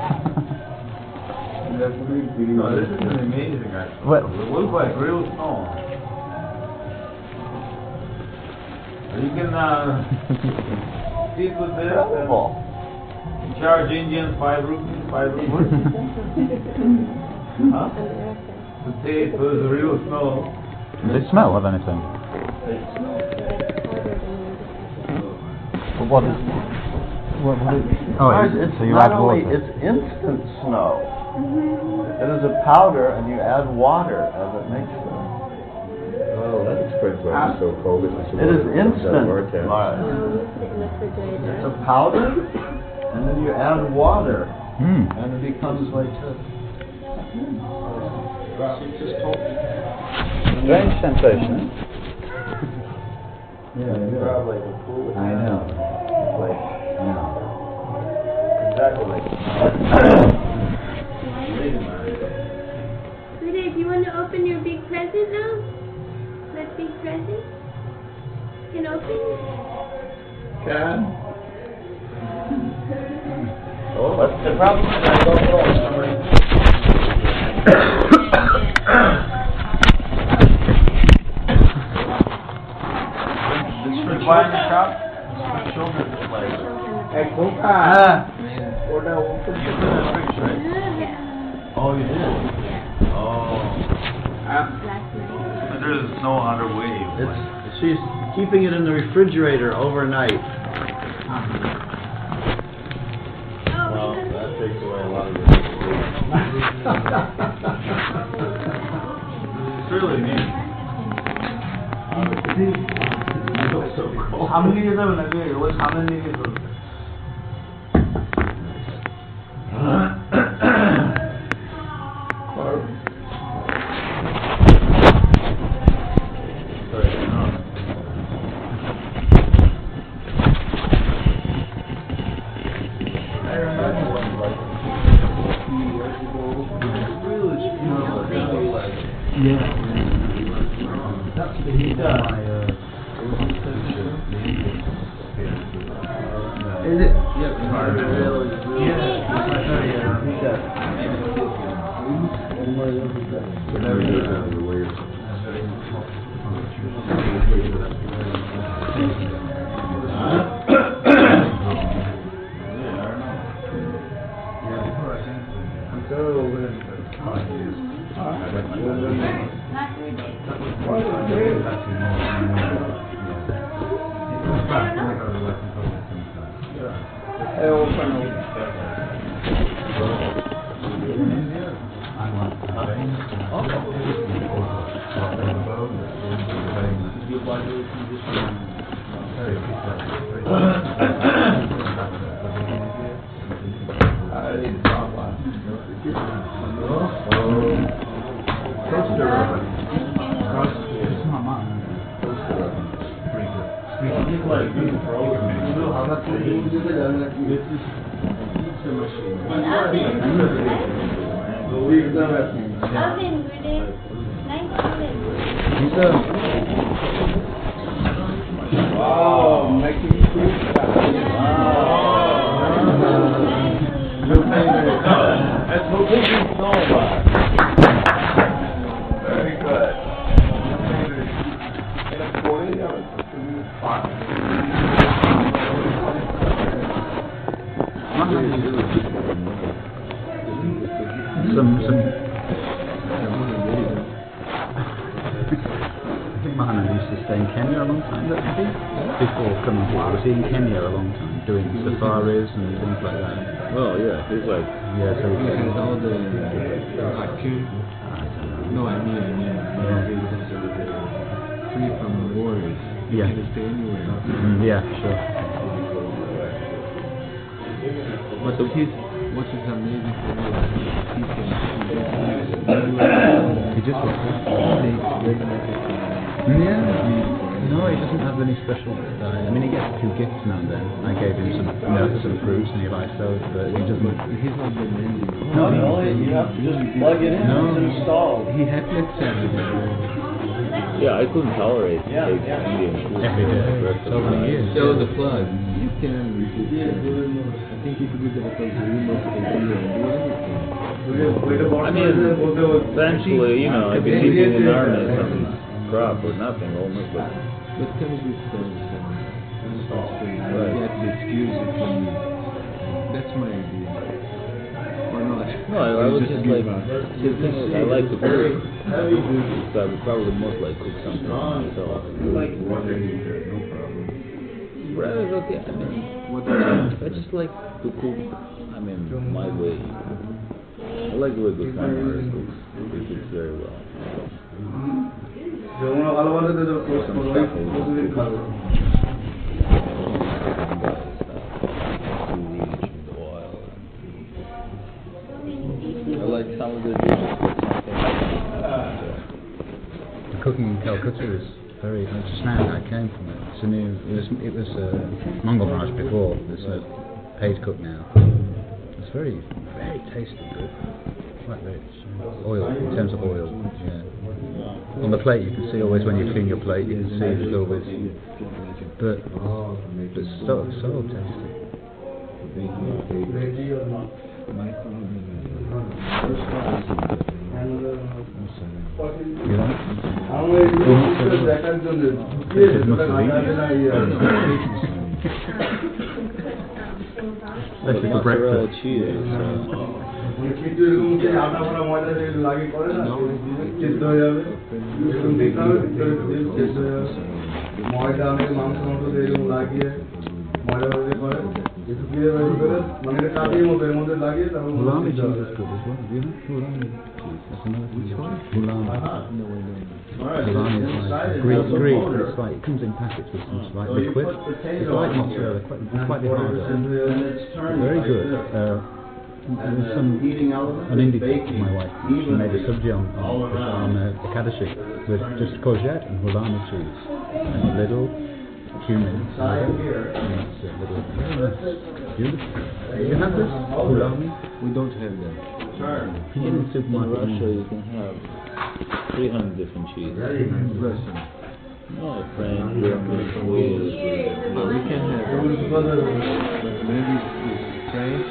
C: No, this is amazing actually.
D: Well-
C: It looks like real snow. You can uh, sit with this
A: Incredible.
C: and charge Indians five rupees, five rupees. Huh? To taste was real snow.
D: Does it smell of anything? But what is... What, what is oh,
A: Maharaj,
D: it's,
A: it's
D: so you
A: not
D: add
A: only,
D: water.
A: it's instant snow. It is a powder and you add water as it makes it.
E: Oh, that explains why it's so cold. It was the
A: It is
E: water that comes out of our
A: instant,
E: tap.
A: Maharaj.
I: No, it's in the refrigerator.
A: It's a powder and then you add water
D: Mm.
A: and it becomes like this.
D: Strange sensation.
A: Probably the coolest.
D: I know.
A: Like,
C: Exactly like
I: Sweetie, do you want to open your big present now? That big present? Can open?
B: Can.
C: Oh, what's the problem? I don't know. This is required in the shop? For children, like,
B: Hey, Coca.
A: Ah.
B: What I open
C: you put in the fridge, right?
I: Yeah.
C: Oh, you did?
I: Yeah.
C: Oh.
I: Last night.
C: But there's no other way.
A: It's, she's keeping it in the refrigerator overnight.
I: Oh,
C: Well,
I: because
C: that takes away a lot of your It's really neat.
A: সামনে নিয়ে যাবে নাকি ওই সামনে নিয়ে গিয়ে চলবে
D: Yeah.
A: That's the heat on my, uh,
D: Is it?
B: I open up.
I: Alvin, good day. Nice Alvin.
B: Wow, making fruit salad.
C: Your favorite. That's what we know about.
B: Very good. In a Korea,
D: Some, some. I think Mahana used to stay in Kenya a long time, didn't he? Before coming here, was he in Kenya a long time, doing safaris and things like that?
G: Well, yeah, he's like,
D: Yeah, so he
H: And all the Hakim. No, I mean, I mean,
D: Yeah.
H: free from wars. You
D: Yeah.
H: can stay anywhere.
D: Mm, yeah, sure.
H: But his, what is amazing for me is he can
D: He just
H: take very nice.
D: Yeah. No, he doesn't have any special diet. I mean, he gets two gifts now and then. I gave him some nuts and fruits and he likes those, but he doesn't.
H: He's not been ending.
A: No, no, you have to just plug it in,
D: No.
A: it's installed.
H: He had to accept it.
G: yeah, I couldn't tolerate
A: Yeah,
G: taste
A: yeah.
G: Indian food.
D: Every day.
G: the rest of
D: So
G: the
D: many
G: time.
D: years.
H: Show the plug. You can resist it. I think if you do that, because you must can do anything.
G: I mean, eventually, you know, I've been eating in earnest and crop or nothing almost, but
H: But comes with some, some, some
G: Right.
H: you get the excuse if you need. That's my idea. Or not.
G: no, I, I
H: Or
G: was
H: just
G: just
H: give
G: like,
H: up.
G: the thing is, I like to cook, so I would probably most like cook something myself.
H: No problem.
G: Bread is okay, I mean,
H: What else?
G: I just like to cook, I mean, my way. I like the way good grandmother cooks, she cooks very well.
A: যেমন ভালোবাসে তো post করো ওই প্রতিদিন খাবো
G: I like some of the dishes,
D: The cooking in Calcutta is very. I just now I came from it. It's a new. It was. It was uh, Mongol Maharaj before. It's a paid cook now. It's very, very tasty, good. Quite rich. Oil in terms of oil. Yeah. On the plate, you can see always when you clean your plate, you can see there's always. But but so so tasty.
A: ready or not
D: You know?
A: আমরা এই জিনিসটা দেখার জন্য ঢুকিয়ে সেটা রান্না না ইয়ে
D: Especially for breakfast.
G: cheese.
A: কিন্তু এরকম যে আটা ফাটা ময়দা যেগুলো লাগে করে না সিদ্ধ হয়ে যাবে এরকম দিতে হবে ভিতরে সিদ্ধ হয়ে যাবে ময়দা অনেক মাংস মাংস এরকম লাগিয়ে ময়দা ময়দা করে শুকিয়ে যাবে ভিতরে মানে এটা কাটিয়ে মতো এর মধ্যে লাগিয়ে তারপর
D: Hulami
A: সিদ্ধ
D: cheese
A: হবে।
D: is good as well. You know? Hulami cheese. That's another thing. Hulami. Hulami is like Greek. Greek. It's like it comes in packets with some like
A: So you
D: liquid.
A: put potato
D: It's like
A: on
D: mozzarella,
A: here,
D: quite,
A: and
D: slightly
A: first
D: harder.
A: and then it's turned
D: Very
A: like
D: good.
A: this.
D: Uh,
A: And
D: there's
A: the
D: some
A: heating element
D: an
A: is
D: Indian cook,
A: baking
D: my wife. She made a subji on
A: all
D: on,
A: around.
D: on uh, Ekadashi with just courgette and Hulami cheese and a little cumin.
A: Inside here.
D: And it's a little. Beautiful. You have this Hulami?
H: We don't have that.
A: turn.
G: In, in Russia, you can have three hundred different cheeses.
A: Very nice.
H: Russian.
G: No, French, German, Swedish.
H: No, we can have. But maybe it's French.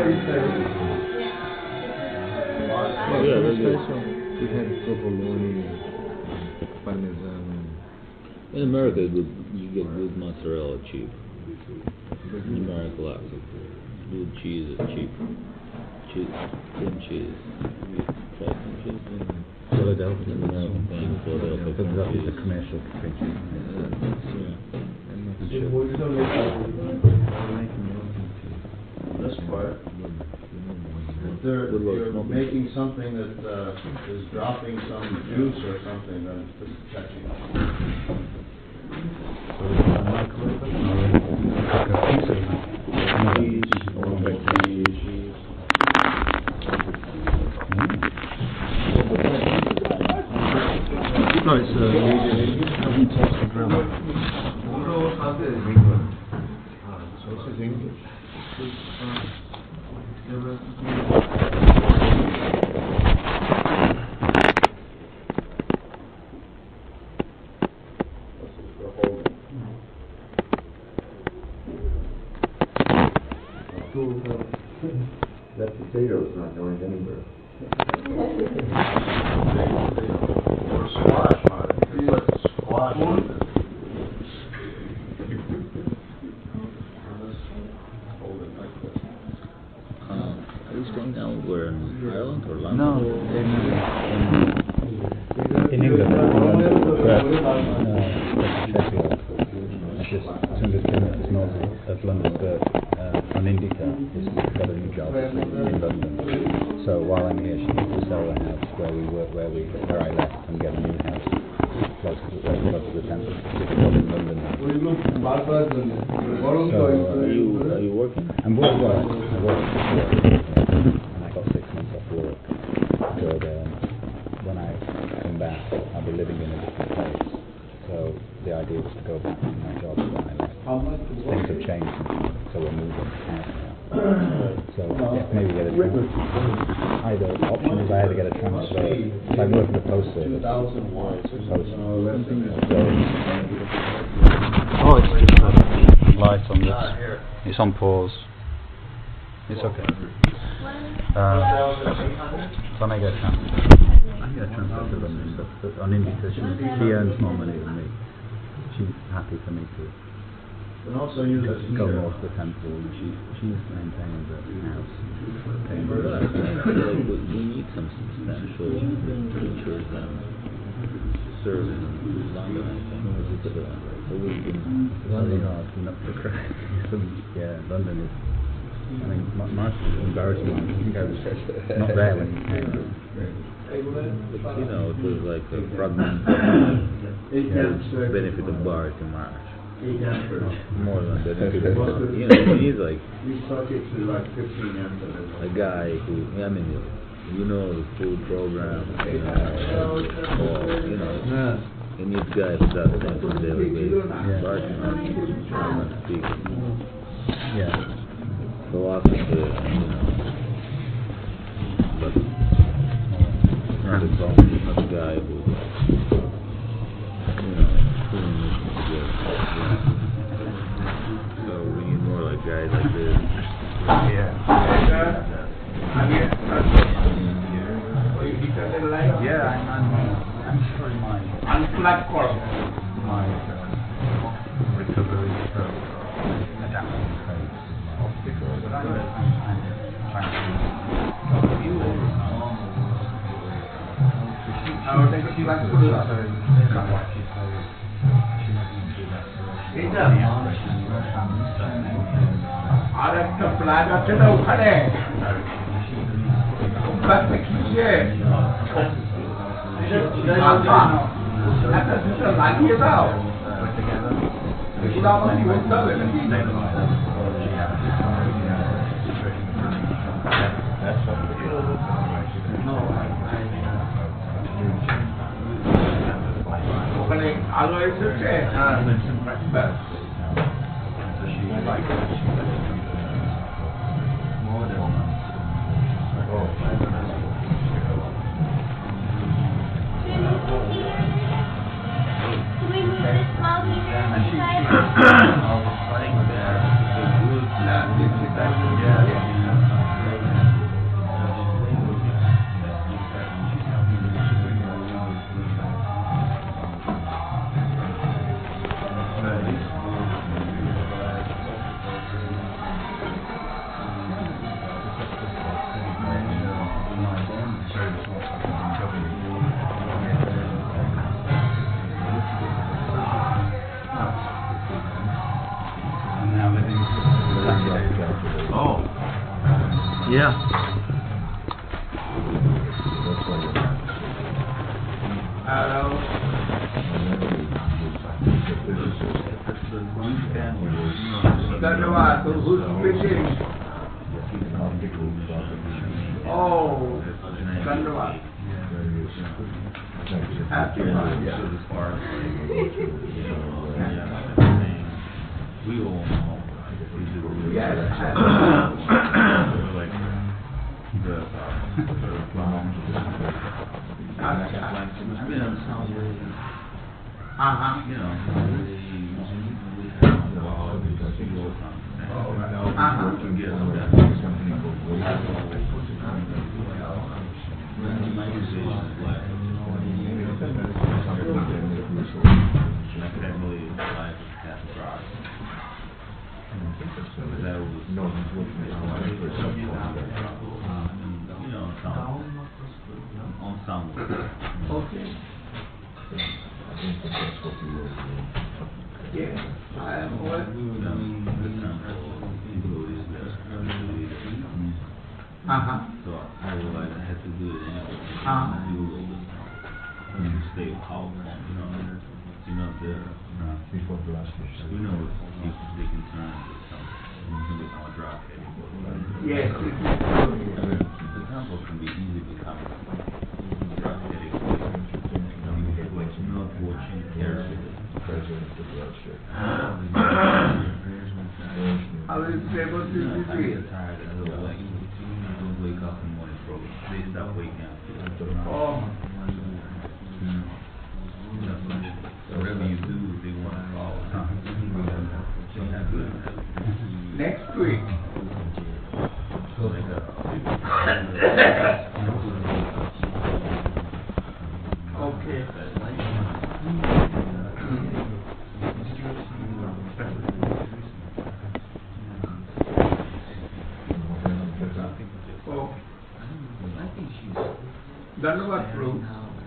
G: Oh, yeah, very good.
H: Special. We have provolone, parmesan.
G: In America, good, you get good mozzarella cheap. In America, lots of good cheese is cheap. Cheese, thin cheese. You try some cheese in
D: Philadelphia.
G: in American thing, Philadelphia.
D: Philadelphia is
G: cheese.
D: a commercial country.
A: This part. If they're,
G: What about
A: you're
G: smoking?
A: making something that uh, is dropping some juice or something, then it's just catching.
D: No, it's uh, doesn't taste the grill.
E: So this is English.
A: That potato's not going anywhere. Or squash on it. You put squash on it. Hold it like this.
G: Uh, are you staying now where in Ireland or London?
D: No, in, in, in England. Correct. Uh, Sheffield. It's just two hundred kilometres north of London, but uh, an Indica has got a new job in London. So while I'm here, she needs to sell the house where we work, where we, where I left, and get a new house close to, very close to the temple. It's in London now. So, uh,
G: Are you are you working?
D: I'm working. Well, I work before, and I got six months off work. But um, when I come back, I'll be living in a different place. So the idea was to go back to my job when I left. Things have changed, so we're moving house now. So yeah, maybe get a transfer. Either option is I either get a transfer. So I work for the post service. Post. So, oh, it's just a light on this. It's on pause. It's okay. Uh, so I may get a transfer. I get a transfer to London, but, but on Indica, she, she earns more money than me. She's happy for me to
A: And also use
D: go,
A: it
D: go
A: here.
D: more to the temple, and she, she's maintaining the house. Paying the
G: I
D: rent.
G: feel like we, we need some substantial teachers and serve in London, I think. It's, uh, so we can,
D: London, oh, not to cry. Yeah, London is. I mean, my, my embarrassment. I think I was not there when you came.
G: you know, it was like a fragment of benefit of bars in March. More than benefit of bars. You know, we need like
E: We stuck it to like fifteen amps.
G: a guy who, I mean, you know, the food program, you know, or, you know, you need guys who does things on a daily basis. Bars in March, speak.
D: Yeah.
G: Philosophy, you know, but not a bum, not a guy who, you know, putting this together. So we need more like guys like this.
B: Yeah.
D: Yeah, I'm, I'm, I'm sure my,
B: Unplugged cord.
D: my uh, recovery from adapting phase. But I'm, I'm trying
B: I will take a few back to the আর একটা flag আছে না ওখানে ফ্ল্যাগটা খিচিয়ে একটা দুটো লাগিয়ে দাও এগুলো আমাকে বলতে হবে নাকি ওখানে আলো এসেছে হ্যাঁ ব্যাস
A: Oh,
D: Yeah.
B: Hello. Dhanyavad. Who's speaking? Oh, Dhanyavad. Happy one.
G: We all know.
B: Yes.
G: I've been on some way,
B: Uh-huh.
G: you know, on some
B: Okay. Yes, I am what? Uh-huh.
G: So I realized I had to do it anyway.
B: Uh-huh.
G: Do all this stuff. And you stay calm, you know, you're not there.
E: Before the last year.
G: We know if they can turn into something, you can become a drop head.
B: Yes, it is.
G: The temple can be easily become drop heading. Not watching carefully.
B: How is able to
G: You know,
B: do
G: I
B: it?
G: get tired and don't like, don't wake up in the morning problem. They stop waking up.
B: Oh,
G: Whatever you do, they want to follow. They're not good at that.
B: next week. Okay. Oh. Dhanyavad Prabhu.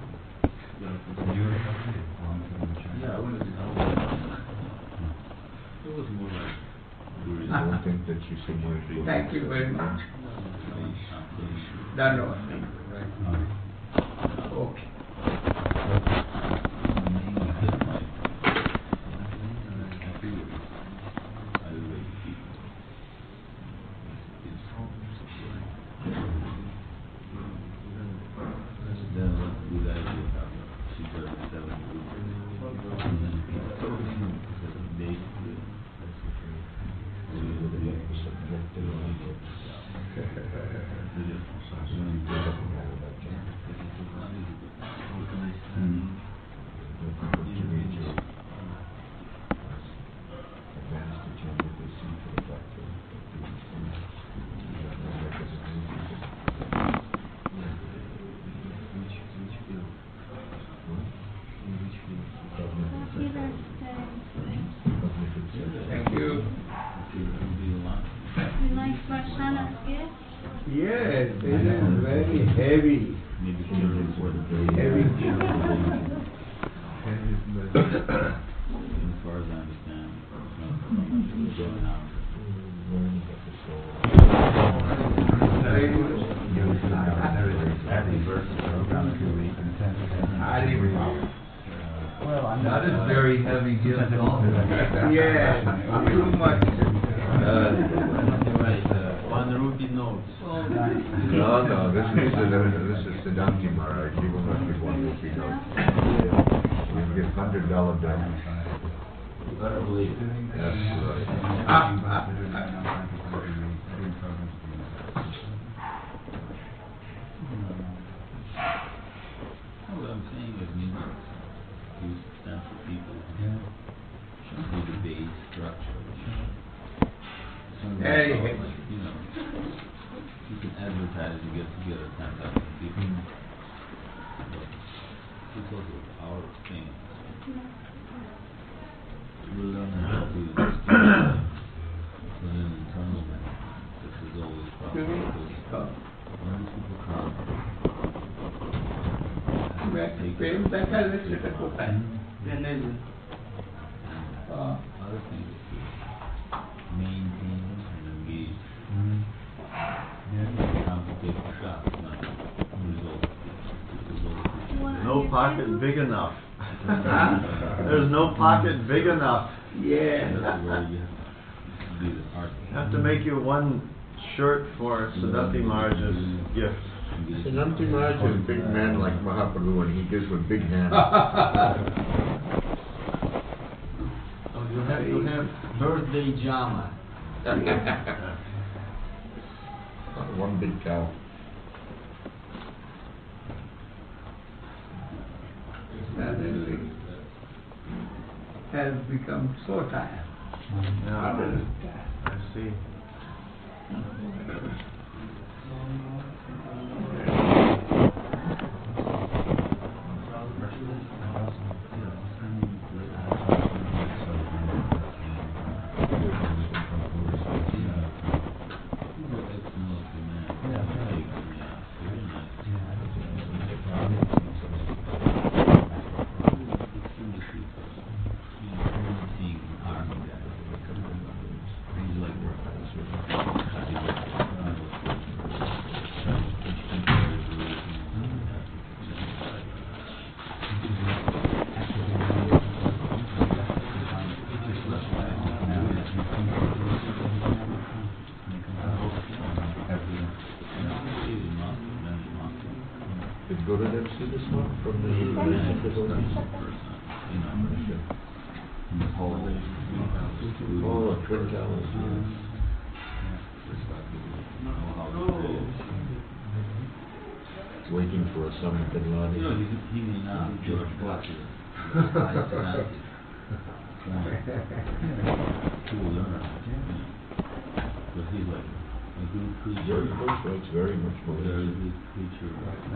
G: Yeah, I wanted to know. It was more like
E: I don't think that you should worry.
B: Thank you very much. Dhanyavad. Okay. Thank you.
I: You like Varshana's gift?
B: Yes, it is very heavy.
G: maybe children for the day.
B: Heavy.
G: As far as I understand, it's not so much of a going out.
A: That is very heavy gift also.
B: Yeah, too much.
F: One rupee note.
E: No, no, this is, uh, this is Siddhanti Maharaj, he will not give one rupee note. We'll give hundred dollar bills.
F: You better believe it.
E: That's right.
B: Ah, ah, ah.
G: What I'm saying is music to substantial people. Should be the base structure.
B: Very
G: So,
B: heavy.
G: you know, you can advertise and get together ten thousand people. But it's also our thing. We learn how to put in internal man. This is always a problem. Because when people come,
B: Prem बैठा है setup होता है नहीं हाँ
G: other things to maintain and engage.
E: Yeah.
F: No pocket big enough. There's no pocket big enough.
B: Yeah.
F: Have to make you one shirt for Siddharthi Maharaj's gift.
E: Siddharthi Maharaj is a big man like Mahaprabhu, and he gives with big hands.
F: Oh, you have to have birthday jama.
E: Not one big cow.
B: Suddenly has become so tired.
F: Yeah, I see.
E: Did Gurudev see this one from the recent devotees? Oh, twin towers. Waiting for Osama bin Laden.
G: He may not George Bush. But he's like a good creature.
E: George Bush writes very much more.
G: Very good creature.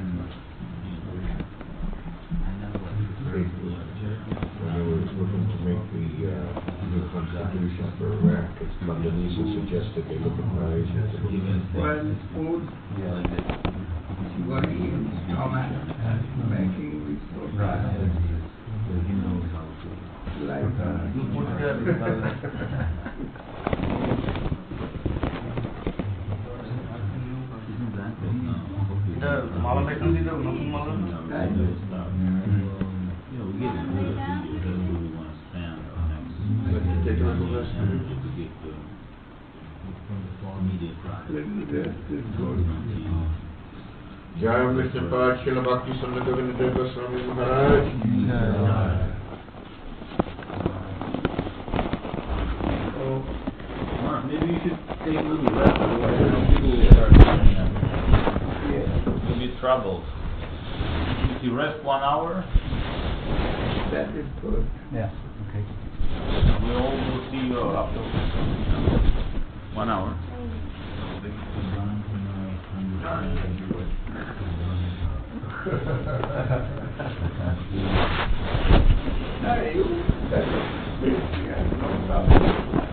E: When they were looking to make the uh, new constitution for Iraq, Indonesia suggested they look at Malaysia.
B: Well, food, going in stomach, making with so tired.
A: মালাটা এখান দিয়ে যাবো নতুন মালা
E: Jai Mister Pad Srila Bhakti Sangha Govinda Goswami Maharaj.
C: Mark, maybe you should take a little rest, otherwise you know, people will start coming up. You'll be troubled. If you rest one hour,
B: That is good.
D: Yeah, okay.
C: we all will see you after one hour.
B: Hey, that is good. Yeah, no problem.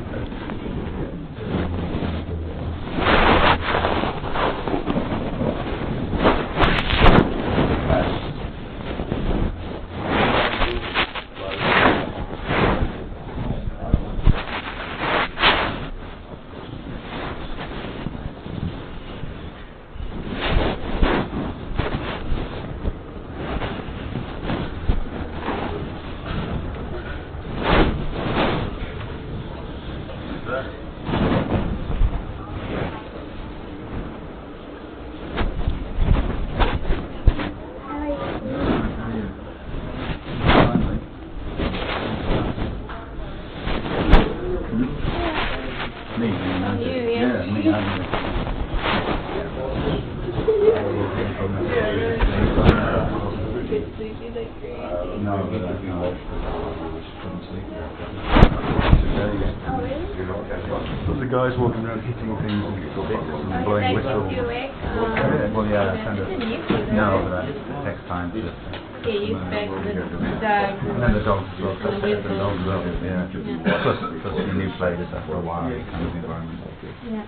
A: The guys walking around hitting things and blowing whistles. Yeah, well, yeah, that's kind of. No, but that takes time to.
I: Yeah, you expect the dogs.
A: And then the dogs as well. The dogs as well. Yeah. Plus, plus the new players after a while, it kind of environment.
I: Yeah.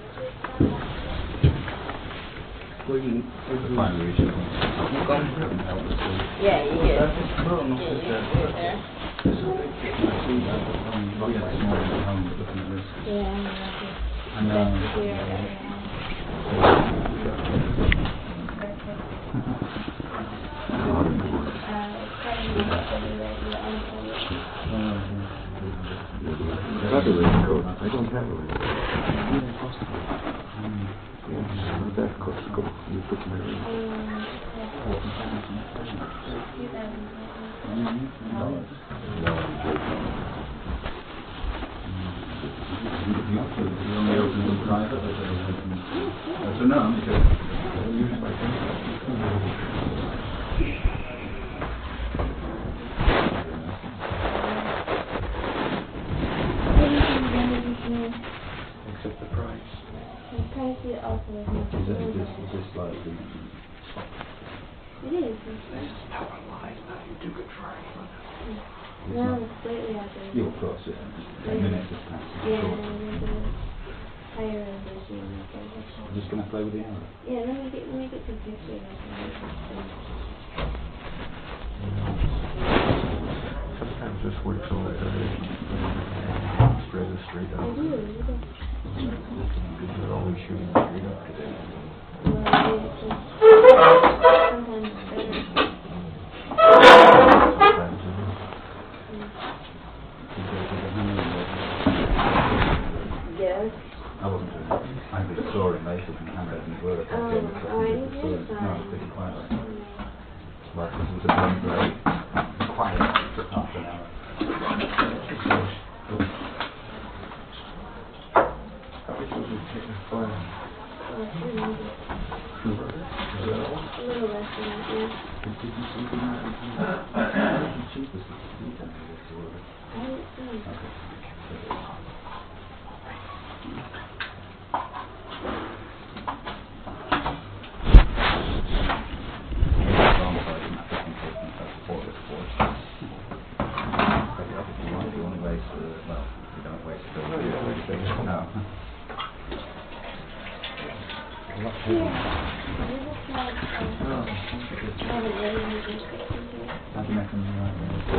H: Well, you,
D: Fine, we should.
H: you come
I: Yeah, you get.
H: That's just
I: Yeah, you get there. Yeah,
D: I know.
I: yeah.
J: Got a raincoat. I don't have a raincoat. Yeah, that costs go. You put my raincoat.
D: You only open them private? I don't know, because
J: Except the price.
I: The price is also is much
D: is it
I: lower.
D: just, is this like the
I: It is.
J: How alive now you do get trying.
I: No, it's slightly out there.
D: you'll cross it in ten minutes of time.
I: Yeah, there's a higher resolution in that resolution.
D: I'm just gonna play with the arrow.
I: Yeah, let me get let me get some pictures. I can make it.
J: Sometimes this works all day. Spread it straight
I: I
J: out.
I: do, I do.
J: Because you're always shooting straight up today.
I: Well, it's just sometimes it's better.
J: Sometimes it is.
I: Yes.
D: I wasn't doing it. I'm just sawing later from hammer and work.
I: Oh, oh, I didn't hear
D: No,
I: that.
D: it's pretty quiet. Like this was a blunt break. Quiet for half an hour.
J: I wish we could take a fire.
I: Oh, it's really easy. A little less than that, yeah.
D: Did you see the night the cheapest is the tea time of this order?
I: I haven't seen it.
D: Okay. No. I've met him right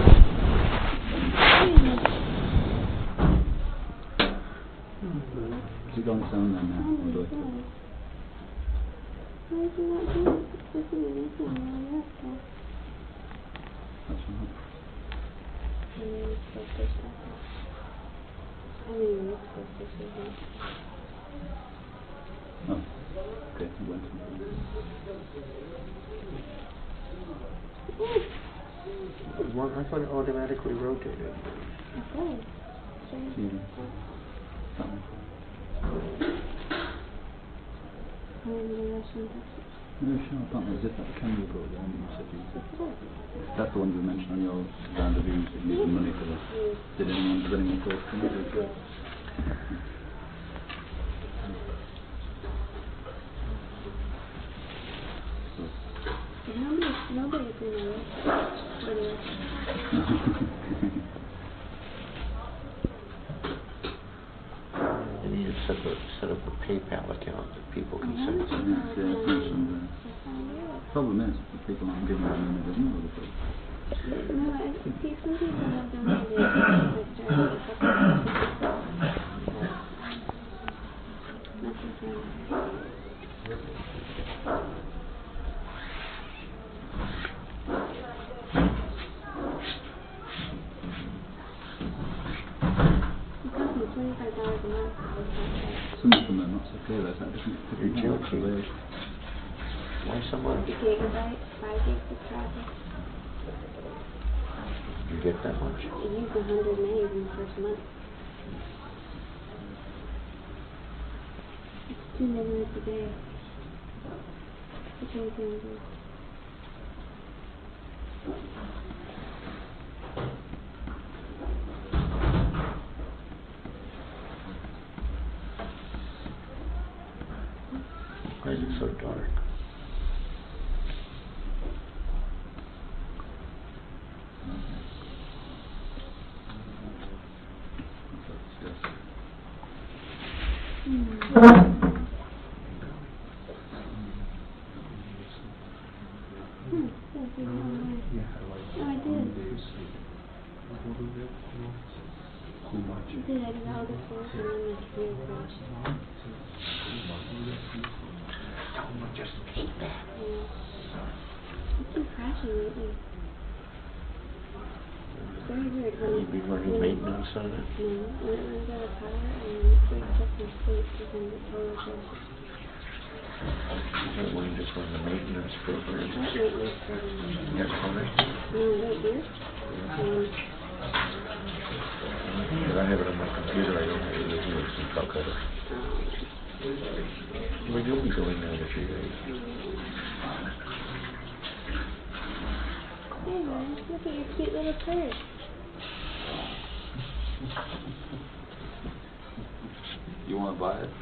D: Is he going to sound then now? Or do I?
I: Why is he not doing it? It's supposed to be missing on your stuff.
D: That's right.
I: I mean, it's supposed to stop it. I mean, it's supposed to see him.
D: Oh. Okay, he went.
J: One, I thought it automatically rotated.
I: Okay.
D: See, something.
I: I'm going to rush and touch it.
D: No, sure, I can't. Is it that camera brought the one that you said you used? That's the one you mentioned on your round of views that you used money for. Did anyone, did anyone talk to you?
I: Nobody, nobody's in the video.
J: And you set up, set up a PayPal account that people can
I: I
J: send.
I: haven't
J: some-
I: seen
D: Yeah,
I: it.
D: it's mentioned. Uh, problem is, that people aren't giving them money, doesn't it?
I: No, I see some people have donated like started a couple of years ago. Nothing for them. It cost me twenty-five dollars a month.
D: Some of them are not so clear, that's actually
J: You're joking. Why so much?
I: Gigabyte, five gigs of traffic.
J: You get that much?
I: I used a hundred meg in the first month. It's two megabytes a day. Which one can I do?
J: Why is it so dark?
I: Hmm, yes, you know, oh, I did. I did, I did all this work and then my computer crashed.
J: Someone just ate that.
I: Yeah. It's been crashing lately. weird when
J: You'd be running maintenance on it?
I: No, when it runs out of power and it wakes up in sleep, sometimes it totally kills it.
J: That when you just run the maintenance program?
I: Not maintenance program.
J: You got phone?
I: No, right here. Um,
J: But I have it on my computer, I don't have it with me, so Calcutta. Well, you'll be going there in a few days.
I: Hey man, look at your cute little purse.
F: You wanna buy it?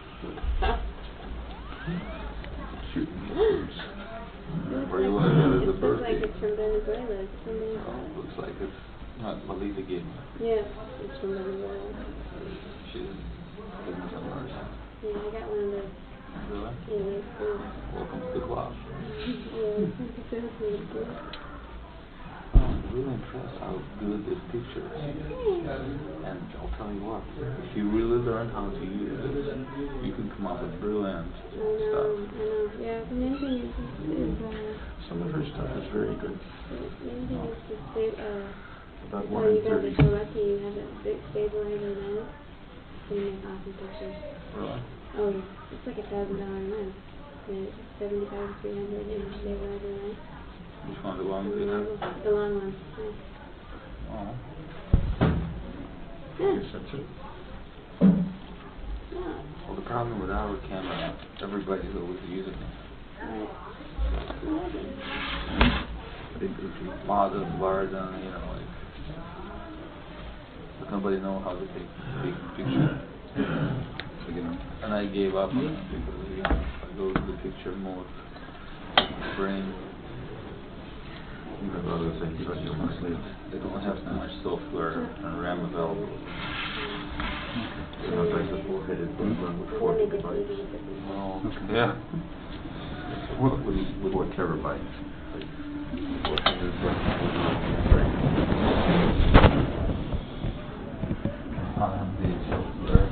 J: Shoot.
F: Where you wanna get it as a
I: It looks like
F: birthday?
I: it's from Venezuela. It's from
F: Oh,
I: Venezuela.
F: looks like it's not Malika gave me.
I: Yeah, it's from Venezuela.
F: She didn't tell her.
I: Yeah, I got one of those.
F: Really?
I: Yeah, they're cool.
F: Welcome to the club.
I: Yeah, it's so cool.
F: I'm really impressed how good this picture is. And I'll tell you what, if you really learn how to use it, you can come up with brilliant
I: I
F: stuff.
I: know, I know. Yeah, the main thing is, is uh,
J: Some of her stuff is very good.
I: the main thing is to stay, uh,
J: About
I: oh,
J: one in
I: you guys
J: thirty.
I: are so lucky you have a big stabilizer lens. So you make awesome pictures.
F: Really?
I: Oh, it's like a thousand dollar lens. Yeah, it's seventy-five to three hundred in stabilizer lens.
F: Which one? The one
I: And
F: we
I: the
F: have?
I: long- The long one. Yeah.
F: Oh.
I: Yeah.
J: Yes, that's it.
I: Yeah.
F: Well, the problem with our camera, everybody's always using it.
I: Right.
F: Father, Varda, you know, like. But nobody know how to take big picture. So, you know, and I gave up on it because, you know, if I go to the picture mode, brain,
J: You have other things on your mind.
F: they don't have too much software and RAM available.
J: You're not like the four-headed one with four gigabytes.
F: Well, yeah. Well, with, with
J: Four terabytes. Four hundred
F: I have the software.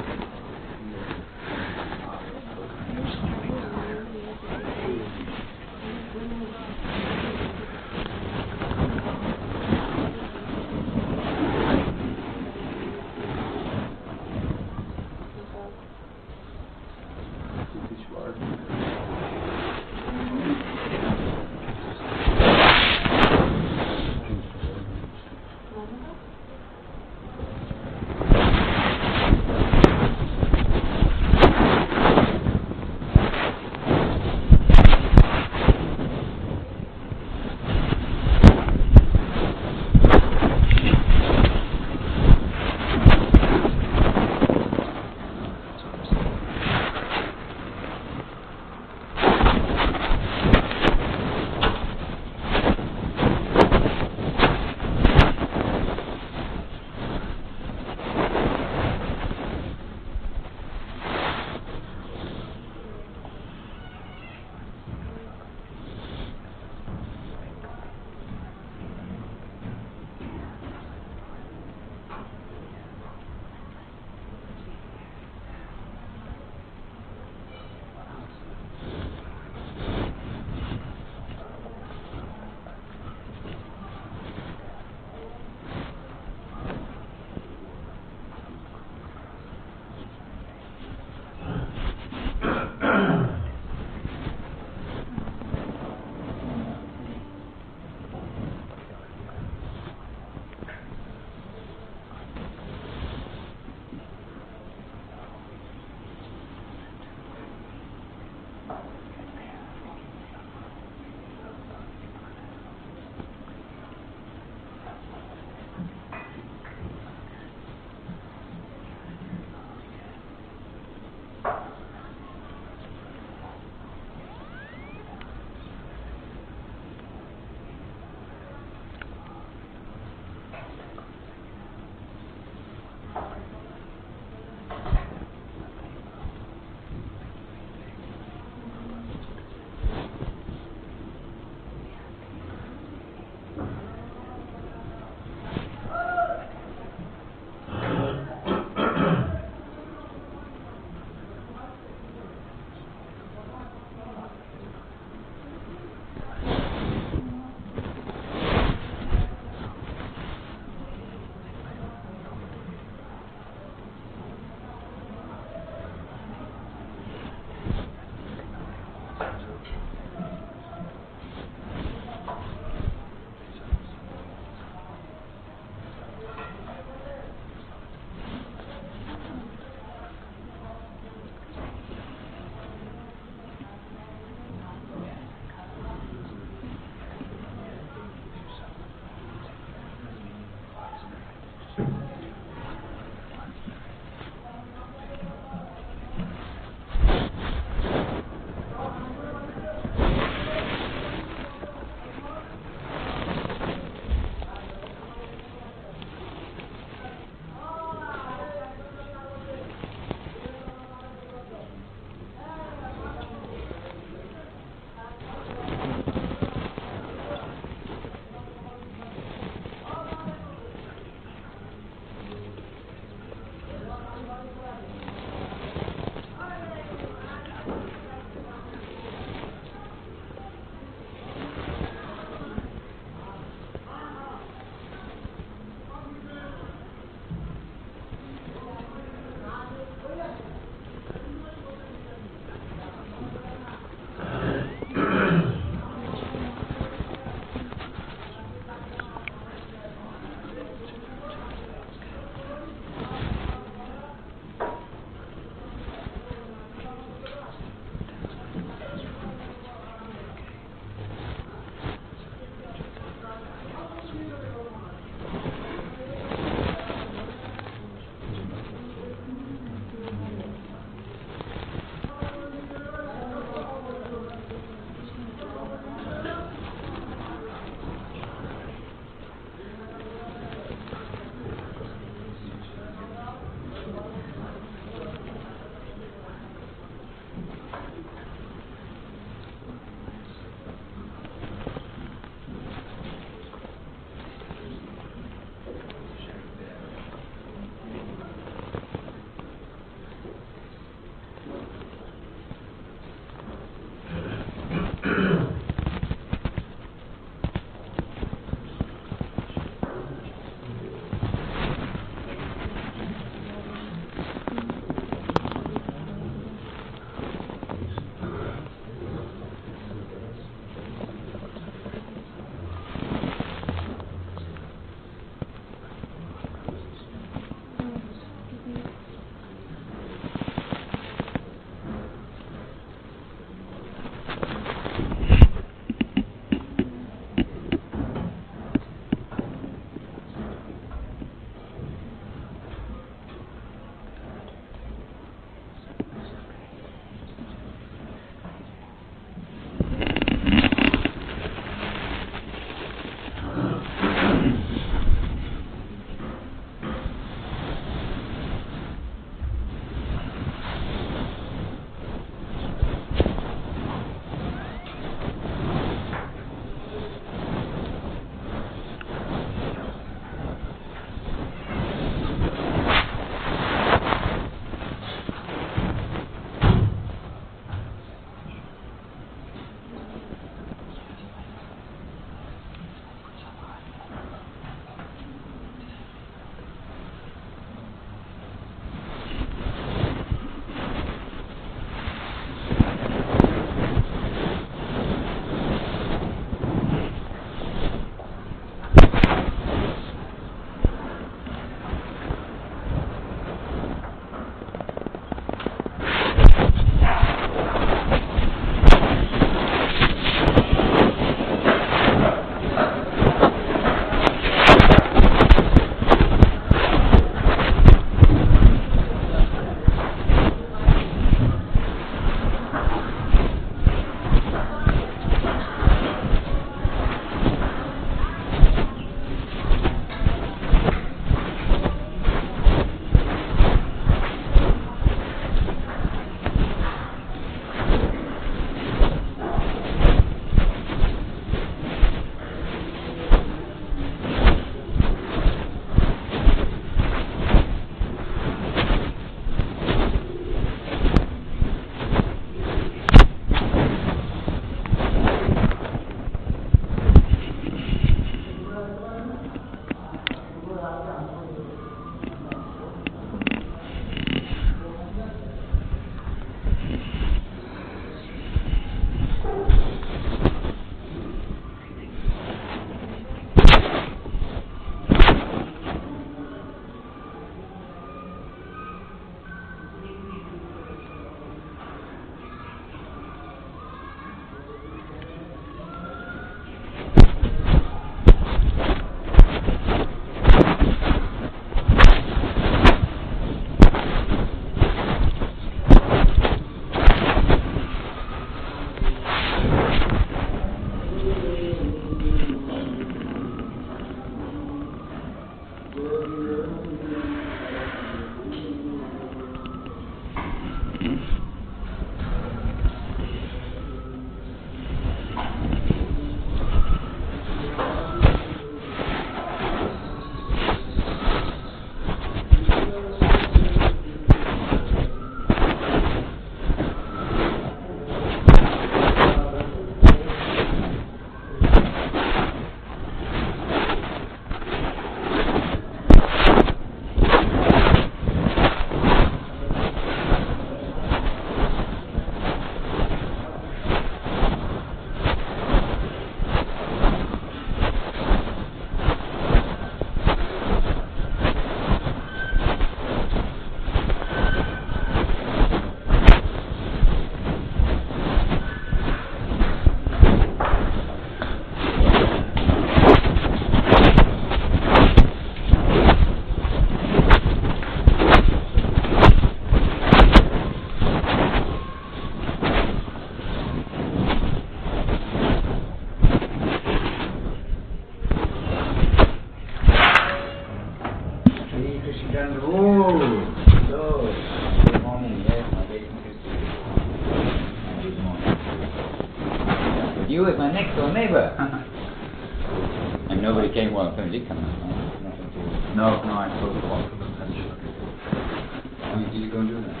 D: Oh, hello. Good morning. Yes, my bacon sister. Good morning. You is my next door neighbor. And nobody came while well, did come out. No, no, I spoke to one of them. Oh, did you go and do that?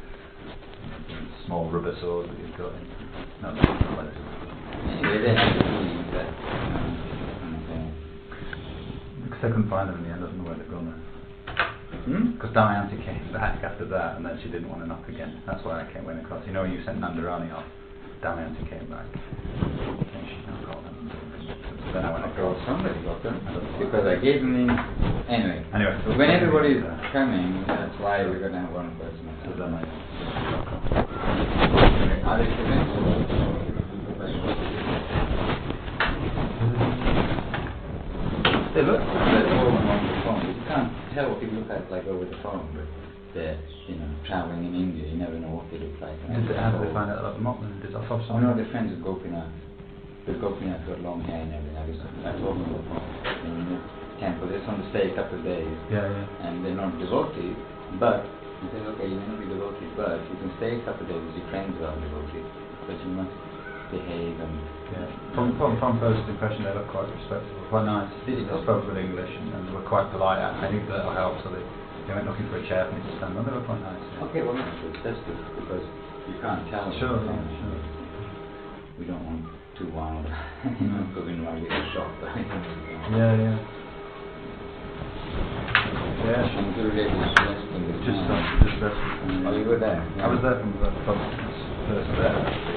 D: Small rubber sword that you've got in. No, no, no, no. Anyway, they had to leave that. Because I couldn't find them in the end, I don't know where they've gone. Because hmm? Damayanti came back after that, and then she didn't want to knock again. That's why I came went across. You know, you sent Nandarani off. Damayanti came back. And she now got them. So then I went across. Somebody got them. Because I gave them in. Anyway. Anyway. So when everybody's uh, coming, that's why we're going to have one person. So then I. Are they They look like all on the phone. You can't tell what people look like, like over the phone, but they're, you know, travelling in India, you never know what they look like. Did they, how did they find out about Mokman? Did they have something? No, they're friends with Gopinath. But Gopinath got long hair and everything. I, just, I told them on the phone. In the temple, they just want to stay a couple of days. Yeah, yeah. And they're not devotees, but he said, okay, you may not be devotees, but you can stay a couple of days with your friends who are devotees, but you must behave and yeah. From, from, from first impression they look quite respectful, quite nice. They spoke good English and, and were quite polite. I think that'll help. So they, they went looking for a chair for me to stand on. They were quite nice. Yeah. Okay, well that's good. That's good because you can't tell. Sure, yeah, sure. We don't want too wild. You know, going right get shot. Yeah, yeah. Yeah. And the relay was resting. Just started, just resting. Oh, you were there? Yeah. I was there from the first there.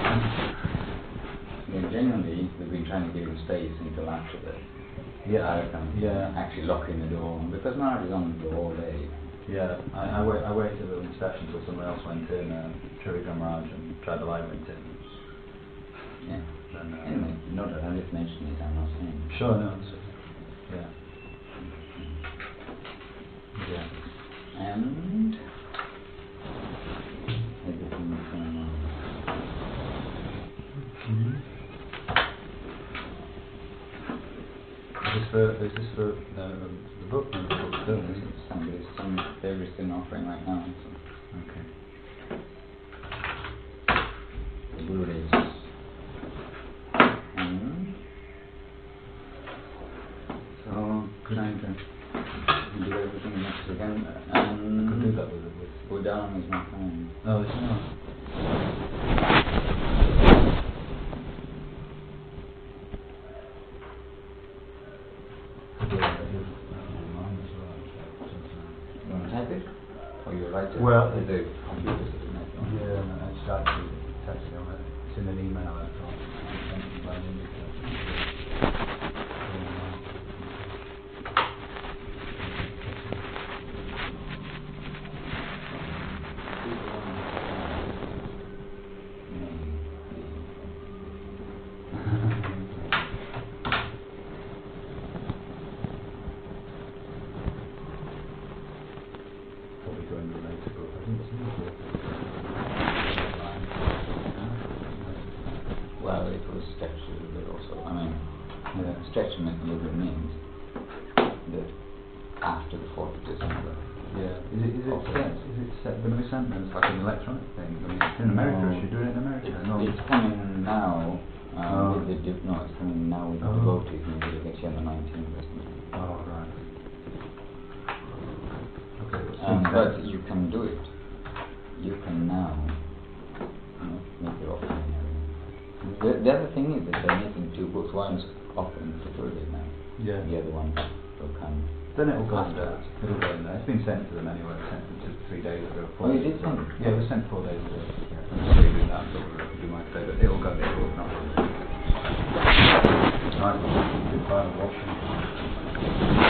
D: Yeah, genuinely, they've been trying to give him space until after the yeah, yeah. actually locking the door, because Maharaj is on the door all day. Yeah, I, I, wait, I waited at the station until someone else went in, uh, Trivikram Raj and Tradalai went in. Yeah. Then, uh, anyway, no, I'm just mentioning it, I'm not saying. Sure, no, it's, yeah. Yeah. And everything is going on. Mm-hmm. Is this for, is this for uh, the book? No, the book still, isn't it? Somebody's, some favourite's in offering right now. So. Okay. The Buddhas. Mm-hmm. So, trying to do everything next again. Um, I could do that with it. Buddha is not fine. Oh, it's not. Well, the computers, isn't it? Yeah, no, it's actually texting on it. It's in an email I got. By an Well, it was stretched a little bit also. I mean, yeah. Stretching it a little bit means that after the fourth of December. Yeah. Is it, is it set? Is it set, going to be sent as like an electronic thing? I mean, in America, no. Should you do it in America? It's, no. It's coming now. Um, oh. With the div- no, it's coming now with the oh. devotees, and it'll get you on the nineteenth. Oh, right. Okay. Um, but you can do it. You can now, you know, make your offering. The, the other thing is that they're making two books. One is offering for Buddha now. Yeah. The other one will come. Then it'll go in there. It'll go in there. It's been sent to them anyway. It was sent to three days ago. Oh, you did send it? Yeah, it was sent four days ago. Yeah. I'm just doing that, but you might say, but it'll go. It'll go. Right. Goodbye. Washing.